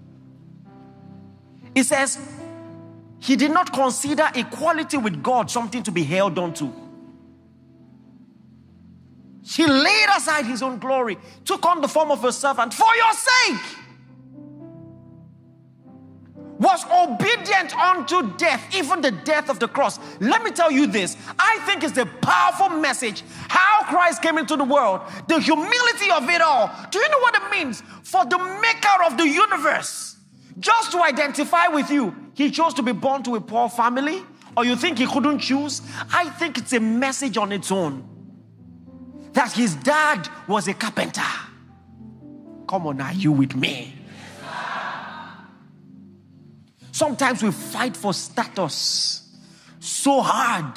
It says, he did not consider equality with God something to be held on to. He laid aside his own glory, took on the form of a servant for your sake. was obedient unto death, even the death of the cross. Let me tell you this. I think it's a powerful message. How Christ came into the world, the humility of it all. Do you know what it means? For the maker of the universe, just to identify with you, he chose to be born to a poor family? Or you think he couldn't choose? I think it's a message on its own. That his dad was a carpenter. Come on, are you with me? Sometimes we fight for status so hard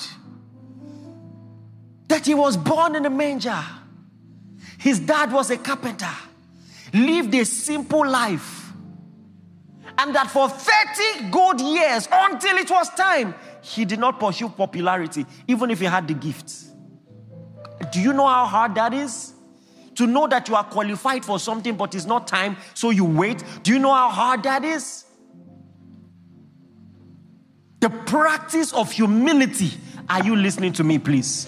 that he was born in a manger. His dad was a carpenter, lived a simple life, and that for thirty good years, until it was time, he did not pursue popularity, even if he had the gifts. Do you know how hard that is? To know that you are qualified for something, but it's not time, so you wait. Do you know how hard that is? The practice of humility. Are you listening to me, please?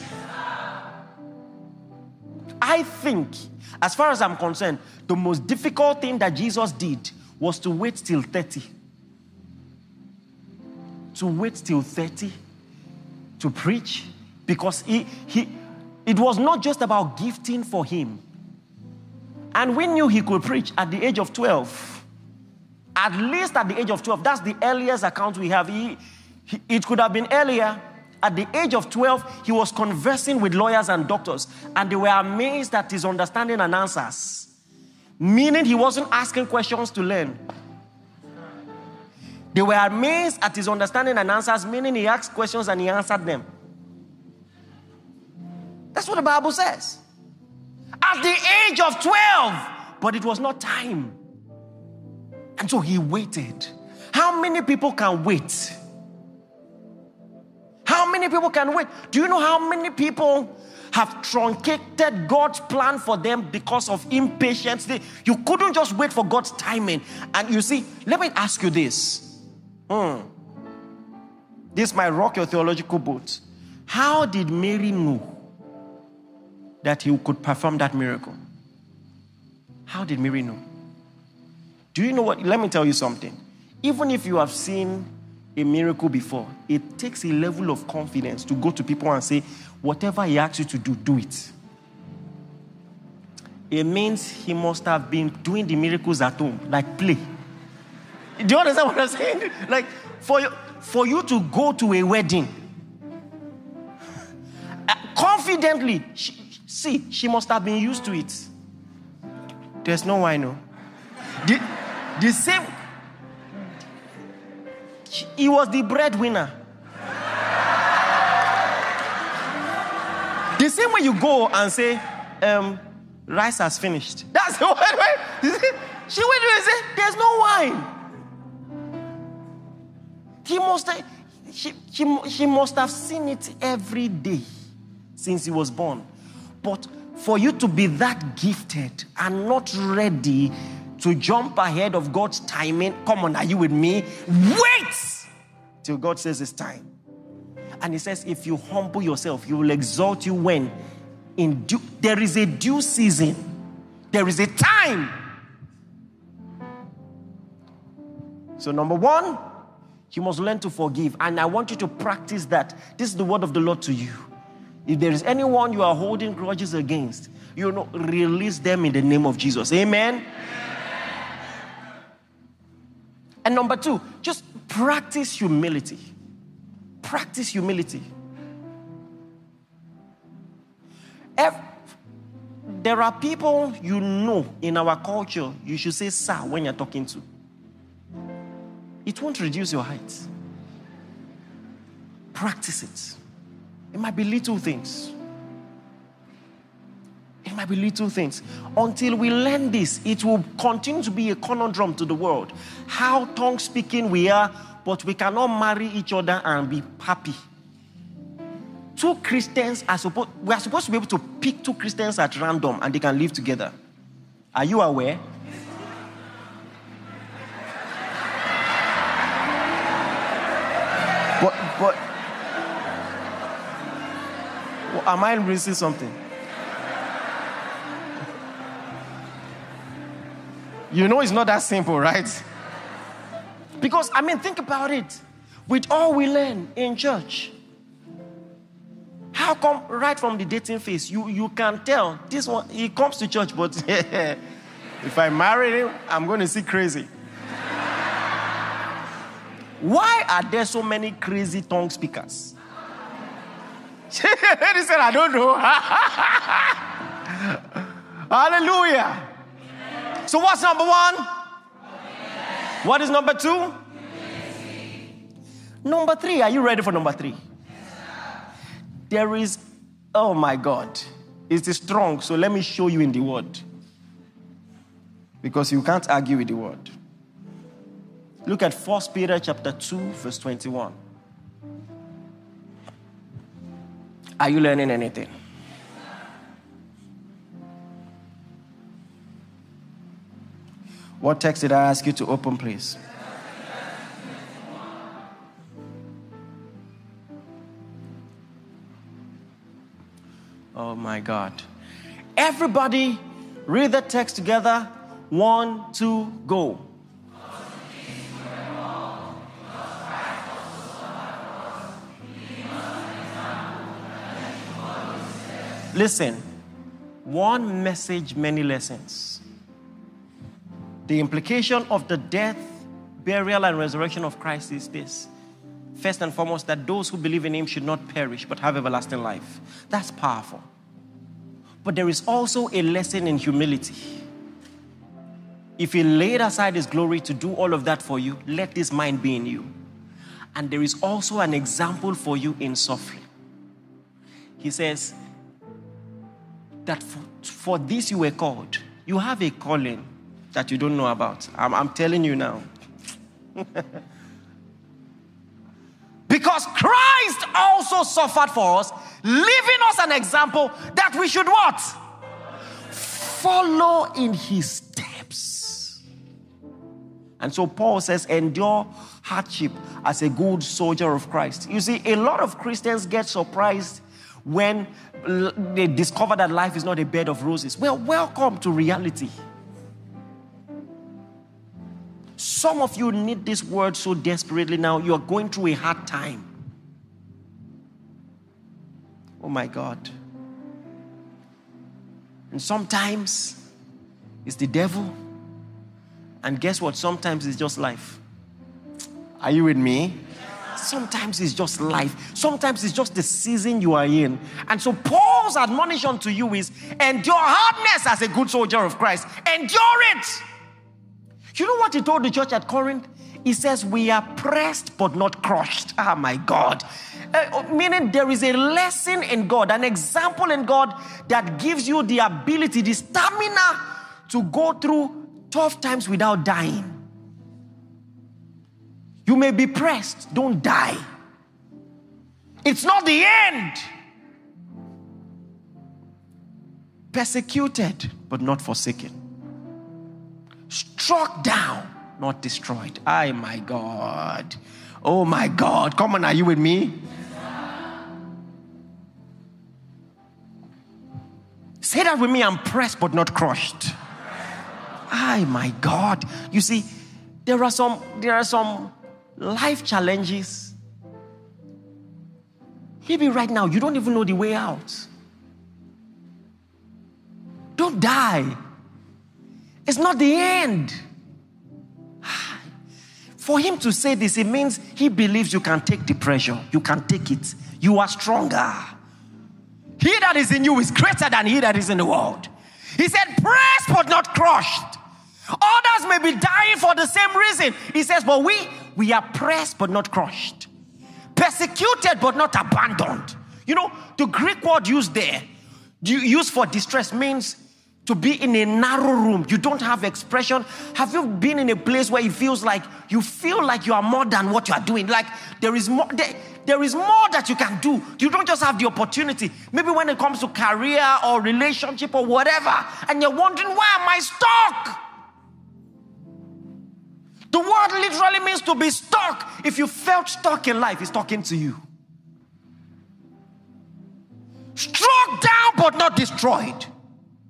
I think, as far as I'm concerned, the most difficult thing that Jesus did was to wait till thirty. To wait till thirty to preach, because he, he, it was not just about gifting for him. And we knew he could preach at the age of twelve. At least at the age of twelve. That's the earliest account we have. He, he, it could have been earlier. At the age of twelve, he was conversing with lawyers and doctors, and they were amazed at his understanding and answers. Meaning he wasn't asking questions to learn. They were amazed at his understanding and answers, meaning he asked questions and he answered them. That's what the Bible says. At the age of twelve, but it was not time. And so he waited. How many people can wait? How many people can wait? Do you know how many people have truncated God's plan for them because of impatience? They, you couldn't just wait for God's timing. And you see, let me ask you this. Hmm. This might rock your theological boat. How did Mary know that he could perform that miracle? How did Mary know? Do you know what? Let me tell you something. Even if you have seen a miracle before, it takes a level of confidence to go to people and say, whatever he asks you to do, do it. It means he must have been doing the miracles at home, like play. Do you understand what I'm saying? Like, for you, for you to go to a wedding, uh, confidently, she, see, she must have been used to it. There's no why, no. The, the same, he was the breadwinner. The same way you go and say, um, rice has finished. That's the way. She went and say, there's no wine. He must have, he, he, he must have seen it every day since he was born. But for you to be that gifted and not ready to jump ahead of God's timing, come on, are you with me? Wait till God says it's time. And he says, if you humble yourself, he will exalt you when? In due, there is a due season. There is a time. So number one, you must learn to forgive. And I want you to practice that. This is the word of the Lord to you. If there is anyone you are holding grudges against, you know, release them in the name of Jesus. Amen? Amen. And number two, just practice humility. Practice humility. If there are people you know in our culture, you should say sir when you're talking to. It won't reduce your height. Practice it. It might be little things. It might be little things. Until we learn this, it will continue to be a conundrum to the world. How tongue-speaking we are, but we cannot marry each other and be happy. Two Christians are supposed, we are supposed to be able to pick two Christians at random and they can live together. Are you aware? But, but, well, am I missing something? You know it's not that simple, right? Because, I mean, think about it. With all we learn in church, how come right from the dating phase, you, you can tell this one, he comes to church, but if I marry him, I'm going to see crazy. Why are there so many crazy tongue speakers? He said, I don't know. Hallelujah. So what's number one? What is number two? Number three, are you ready for number three? There is, oh my God, it is strong. So let me show you in the word. Because you can't argue with the word. Look at First Peter chapter two, verse twenty-one. Are you learning anything? What text did I ask you to open, please? Oh my God. Everybody read the text together. One, two, go. Listen, one message, many lessons. The implication of the death, burial, and resurrection of Christ is this. First and foremost, that those who believe in him should not perish, but have everlasting life. That's powerful. But there is also a lesson in humility. If he laid aside his glory to do all of that for you, let this mind be in you. And there is also an example for you in suffering. He says that for, for this you were called. You have a calling that you don't know about. I'm, I'm telling you now. Because Christ also suffered for us, leaving us an example that we should what? Follow in his steps. And so Paul says, endure hardship as a good soldier of Christ. You see, a lot of Christians get surprised when they discover that life is not a bed of roses. Well, welcome to reality. Some of you need this word so desperately now. You are going through a hard time. Oh my God. And sometimes it's the devil. And guess what? Sometimes it's just life. Are you with me? Sometimes it's just life. Sometimes it's just the season you are in. And so Paul's admonition to you is endure hardness as a good soldier of Christ. Endure it. You know what he told the church at Corinth? He says, we are pressed but not crushed. Oh my God. Uh, meaning there is a lesson in God, an example in God that gives you the ability, the stamina to go through tough times without dying. You may be pressed, don't die. It's not the end. Persecuted but not forsaken. Struck down, not destroyed. Oh my God. Oh my God. Come on, are you with me? Say that with me. I'm pressed but not crushed. Oh my God. You see, there are some, there are some life challenges. Maybe right now you don't even know the way out. Don't die. It's not the end. For him to say this, it means he believes you can take the pressure. You can take it. You are stronger. He that is in you is greater than he that is in the world. He said, pressed but not crushed. Others may be dying for the same reason. He says, but we, we are pressed but not crushed. Persecuted but not abandoned. You know, the Greek word used there, used for distress, means to be in a narrow room. You don't have expression. Have you been in a place where it feels like you feel like you are more than what you are doing? Like there is more, there, there is more that you can do. You don't just have the opportunity. Maybe when it comes to career or relationship or whatever, and you're wondering, why am I stuck? The word literally means to be stuck. If you felt stuck in life, it's talking to you. Struck down but not destroyed.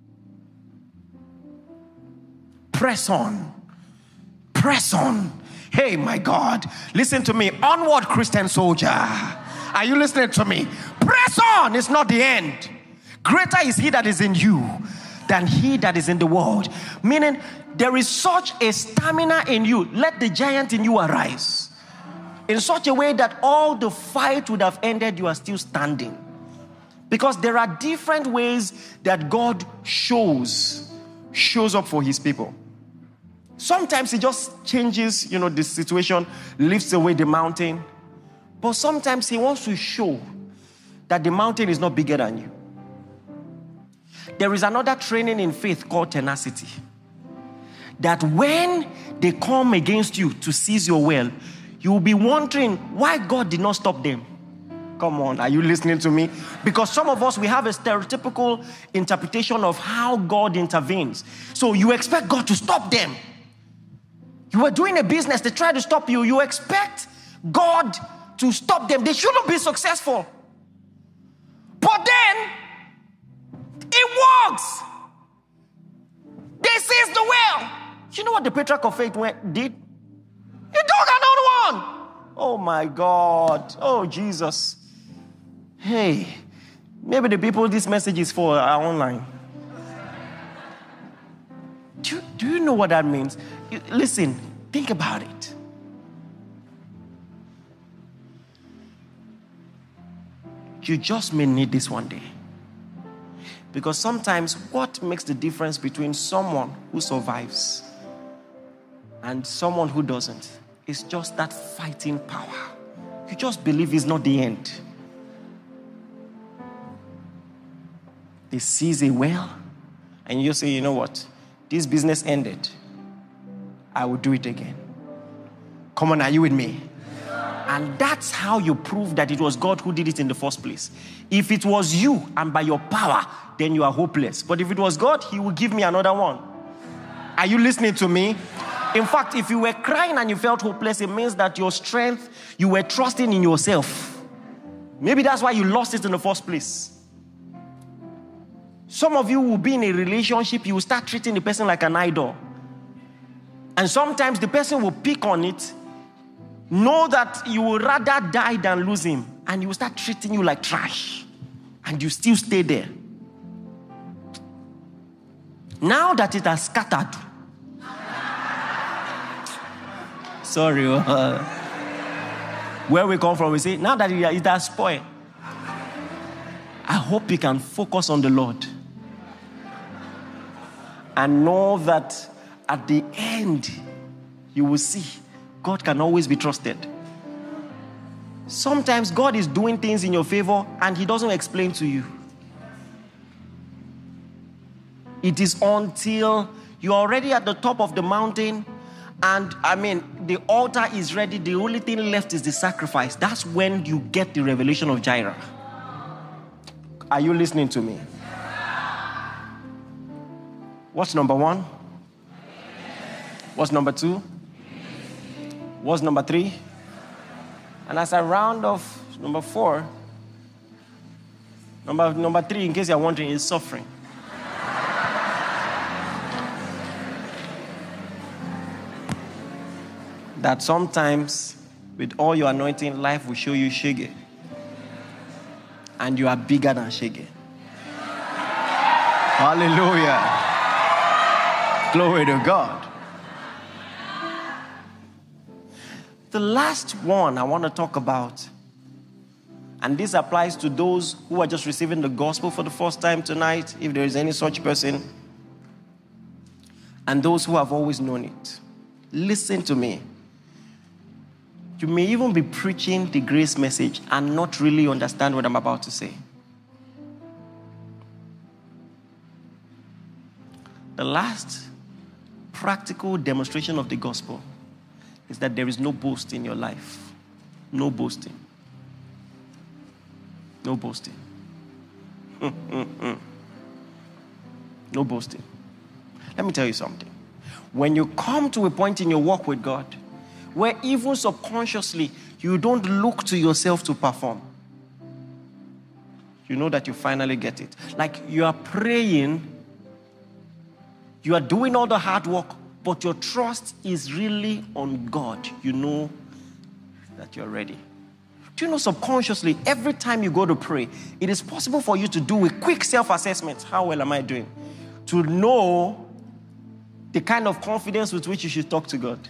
Press on. Press on. Hey, my God, listen to me. Onward, Christian soldier. Are you listening to me? Press on. It's not the end. Greater is he that is in you than he that is in the world. Meaning, there is such a stamina in you. Let the giant in you arise. In such a way that all the fight would have ended, you are still standing. Because there are different ways that God shows, shows up for his people. Sometimes he just changes, you know, the situation, lifts away the mountain. But sometimes he wants to show that the mountain is not bigger than you. There is another training in faith called tenacity. That when they come against you to seize your well, you will be wondering why God did not stop them. Come on, are you listening to me? Because some of us, we have a stereotypical interpretation of how God intervenes. So you expect God to stop them. You were doing a business, they tried to stop you. You expect God to stop them. They shouldn't be successful. But then, it works. They seized the well. You know what the patriarch of faith went, did? He dug another one. Oh my God. Oh, Jesus. Hey, maybe the people this message is for are online. Do you, do you know what that means? You, listen, think about it. You just may need this one day. Because sometimes what makes the difference between someone who survives and someone who doesn't is just that fighting power. You just believe it's not the end. They seize a well, and you say, you know what? This business ended. I will do it again. Come on, are you with me? And that's how you prove that it was God who did it in the first place. If it was you and by your power, then you are hopeless. But if it was God, he will give me another one. Are you listening to me? In fact, if you were crying and you felt hopeless, it means that your strength, you were trusting in yourself. Maybe that's why you lost it in the first place. Some of you will be in a relationship, you will start treating the person like an idol. And sometimes the person will pick on it, know that you would rather die than lose him, and he will start treating you like trash. And you still stay there. Now that it has scattered, sorry, uh, where we come from, we say, now that it has spoiled, I hope you can focus on the Lord. And know that at the end, you will see God can always be trusted. Sometimes God is doing things in your favor and he doesn't explain to you. It is until you're already at the top of the mountain and, I mean, the altar is ready. The only thing left is the sacrifice. That's when you get the revelation of Jireh. Are you listening to me? What's number one? What's number two? What's number three? And as I round off number four, number, number three, in case you're wondering, is suffering. That sometimes, with all your anointing, life will show you shege. And you are bigger than shege. Hallelujah. Glory to God. The last one I want to talk about, and this applies to those who are just receiving the gospel for the first time tonight, if there is any such person, and those who have always known it. Listen to me. You may even be preaching the grace message and not really understand what I'm about to say. The last practical demonstration of the gospel is that there is no boast in your life. No boasting. No boasting. No boasting. Let me tell you something. When you come to a point in your walk with God where even subconsciously you don't look to yourself to perform, you know that you finally get it. Like you are praying, you are doing all the hard work, but your trust is really on God, you know that you're ready. Do you know subconsciously, every time you go to pray, it is possible for you to do a quick self-assessment. How well am I doing? To know the kind of confidence with which you should talk to God.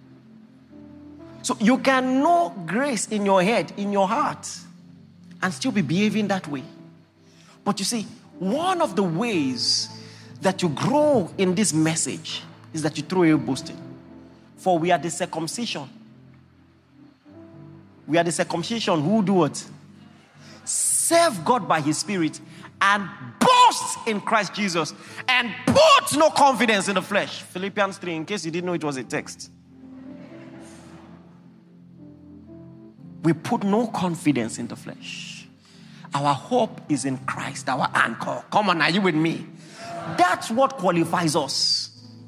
So you can know grace in your head, in your heart, and still be behaving that way. But you see, one of the ways that you grow in this message is that you throw away boasting. For we are the circumcision. We are the circumcision who do what? Serve God by his Spirit and boast in Christ Jesus and put no confidence in the flesh. Philippians three, in case you didn't know it was a text. We put no confidence in the flesh. Our hope is in Christ, our anchor. Come on, are you with me? That's what qualifies us.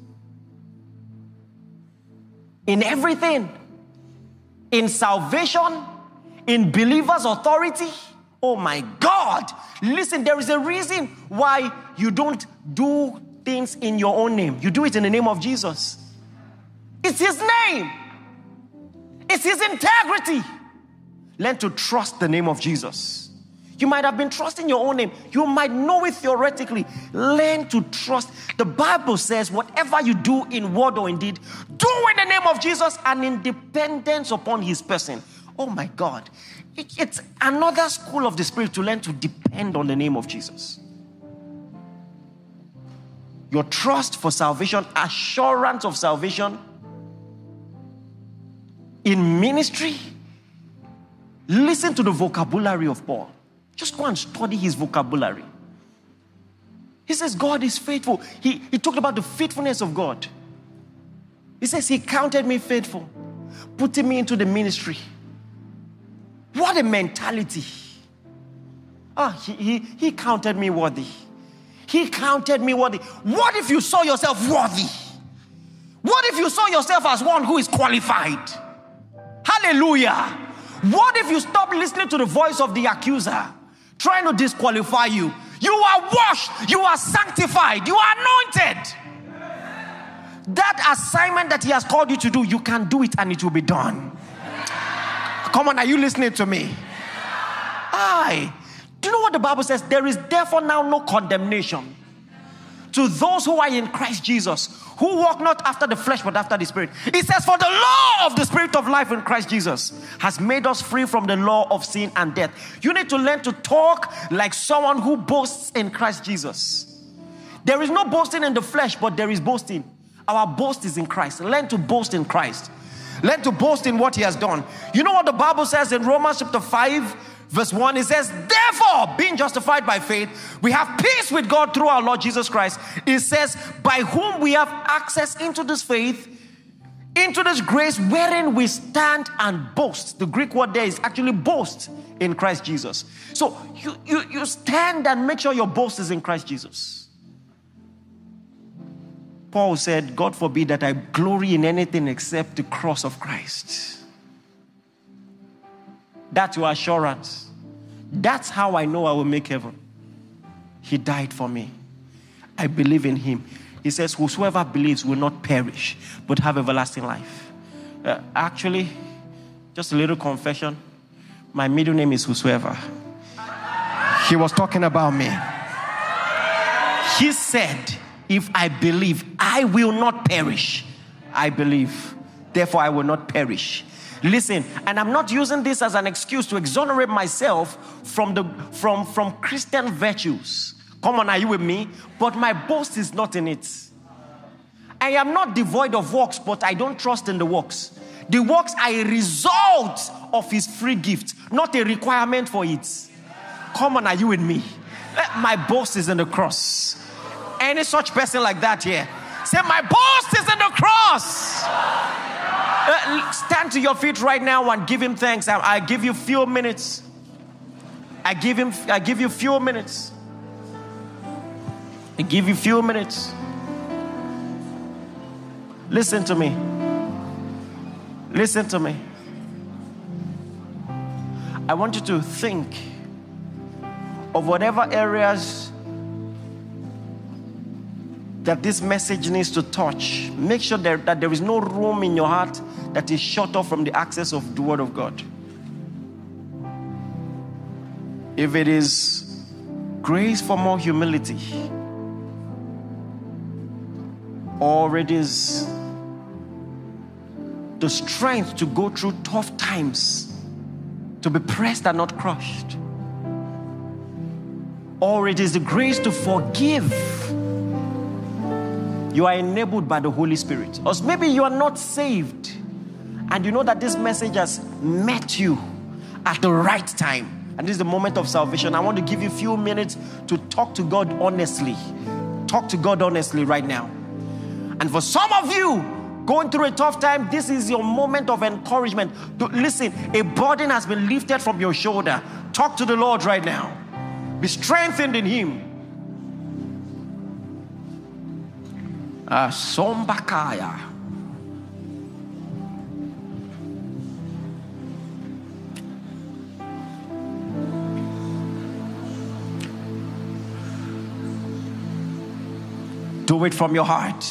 In everything. In salvation. In believers' authority. Oh my God. Listen, there is a reason why you don't do things in your own name. You do it in the name of Jesus. It's his name. It's his integrity. Learn to trust the name of Jesus. You might have been trusting your own name. You might know it theoretically. Learn to trust. The Bible says whatever you do in word or in deed, do in the name of Jesus and in dependence upon his person. Oh my God. It, it's another school of the Spirit to learn to depend on the name of Jesus. Your trust for salvation, assurance of salvation in ministry. Listen to the vocabulary of Paul. Just go and study his vocabulary. He says God is faithful. He, he talked about the faithfulness of God. He says he counted me faithful, putting me into the ministry. What a mentality. Ah, he, he, he counted me worthy. He counted me worthy. What if you saw yourself worthy? What if you saw yourself as one who is qualified? Hallelujah. What if you stop listening to the voice of the accuser trying to disqualify you? You are washed. You are sanctified. You are anointed. That assignment that he has called you to do, you can do it and it will be done. Come on, are you listening to me? Aye. Do you know what the Bible says? There is therefore now no condemnation to those who are in Christ Jesus, who walk not after the flesh but after the Spirit. It says, for the law of the Spirit of life in Christ Jesus has made us free from the law of sin and death. You need to learn to talk like someone who boasts in Christ Jesus. There is no boasting in the flesh, but there is boasting. Our boast is in Christ. Learn to boast in Christ. Learn to boast in what he has done. You know what the Bible says in Romans chapter five, verse one? It says, therefore, being justified by faith, we have peace with God through our Lord Jesus Christ. It says, by whom we have access into this faith, into this grace wherein we stand and boast. The Greek word there is actually boast in Christ Jesus. So you, you, you stand and make sure your boast is in Christ Jesus. Paul said, God forbid that I glory in anything except the cross of Christ. That's your assurance. That's how I know I will make heaven. He died for me. I believe in him. He says, whosoever believes will not perish, but have everlasting life. Uh, actually, just a little confession. My middle name is Whosoever. He was talking about me. He said, if I believe, I will not perish. I believe. Therefore, I will not perish. Listen, and I'm not using this as an excuse to exonerate myself from the from, from Christian virtues. Come on, are you with me? But my boast is not in it. I am not devoid of works, but I don't trust in the works. The works are a result of his free gift, not a requirement for it. Come on, are you with me? My boast is in the cross. Any such person like that here, say, my boast is in the cross. Uh, stand to your feet right now and give him thanks. I, I give you few minutes. I give him. I give you few minutes. I give you few minutes. Listen to me. Listen to me. I want you to think of whatever areas that this message needs to touch, make sure that, that there is no room in your heart that is shut off from the access of the Word of God. If it is grace for more humility, or it is the strength to go through tough times, to be pressed and not crushed, or it is the grace to forgive, you are enabled by the Holy Spirit. Or maybe you are not saved and you know that this message has met you at the right time, and this is the moment of salvation. I want to give you a few minutes to talk to God honestly. Talk to God honestly right now. And for some of you going through a tough time, this is your moment of encouragement. To, listen, a burden has been lifted from your shoulder. Talk to the Lord right now. Be strengthened in Him. Asombakaya. Do it from your heart.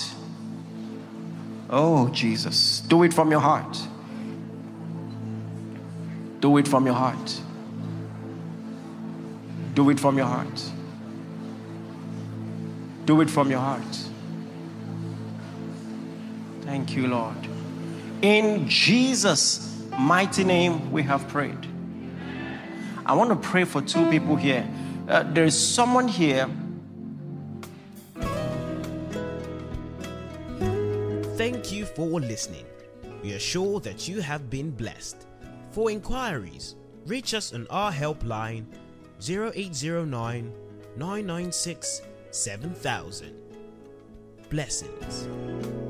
Oh, Jesus. Do it from your heart. Do it from your heart. Do it from your heart. Do it from your heart. Thank you, Lord. In Jesus' mighty name, we have prayed. I want to pray for two people here. Uh, there is someone here. Thank you for listening. We are sure that you have been blessed. For inquiries, reach us on our helpline zero eight zero nine, nine nine six, seven thousand. Blessings.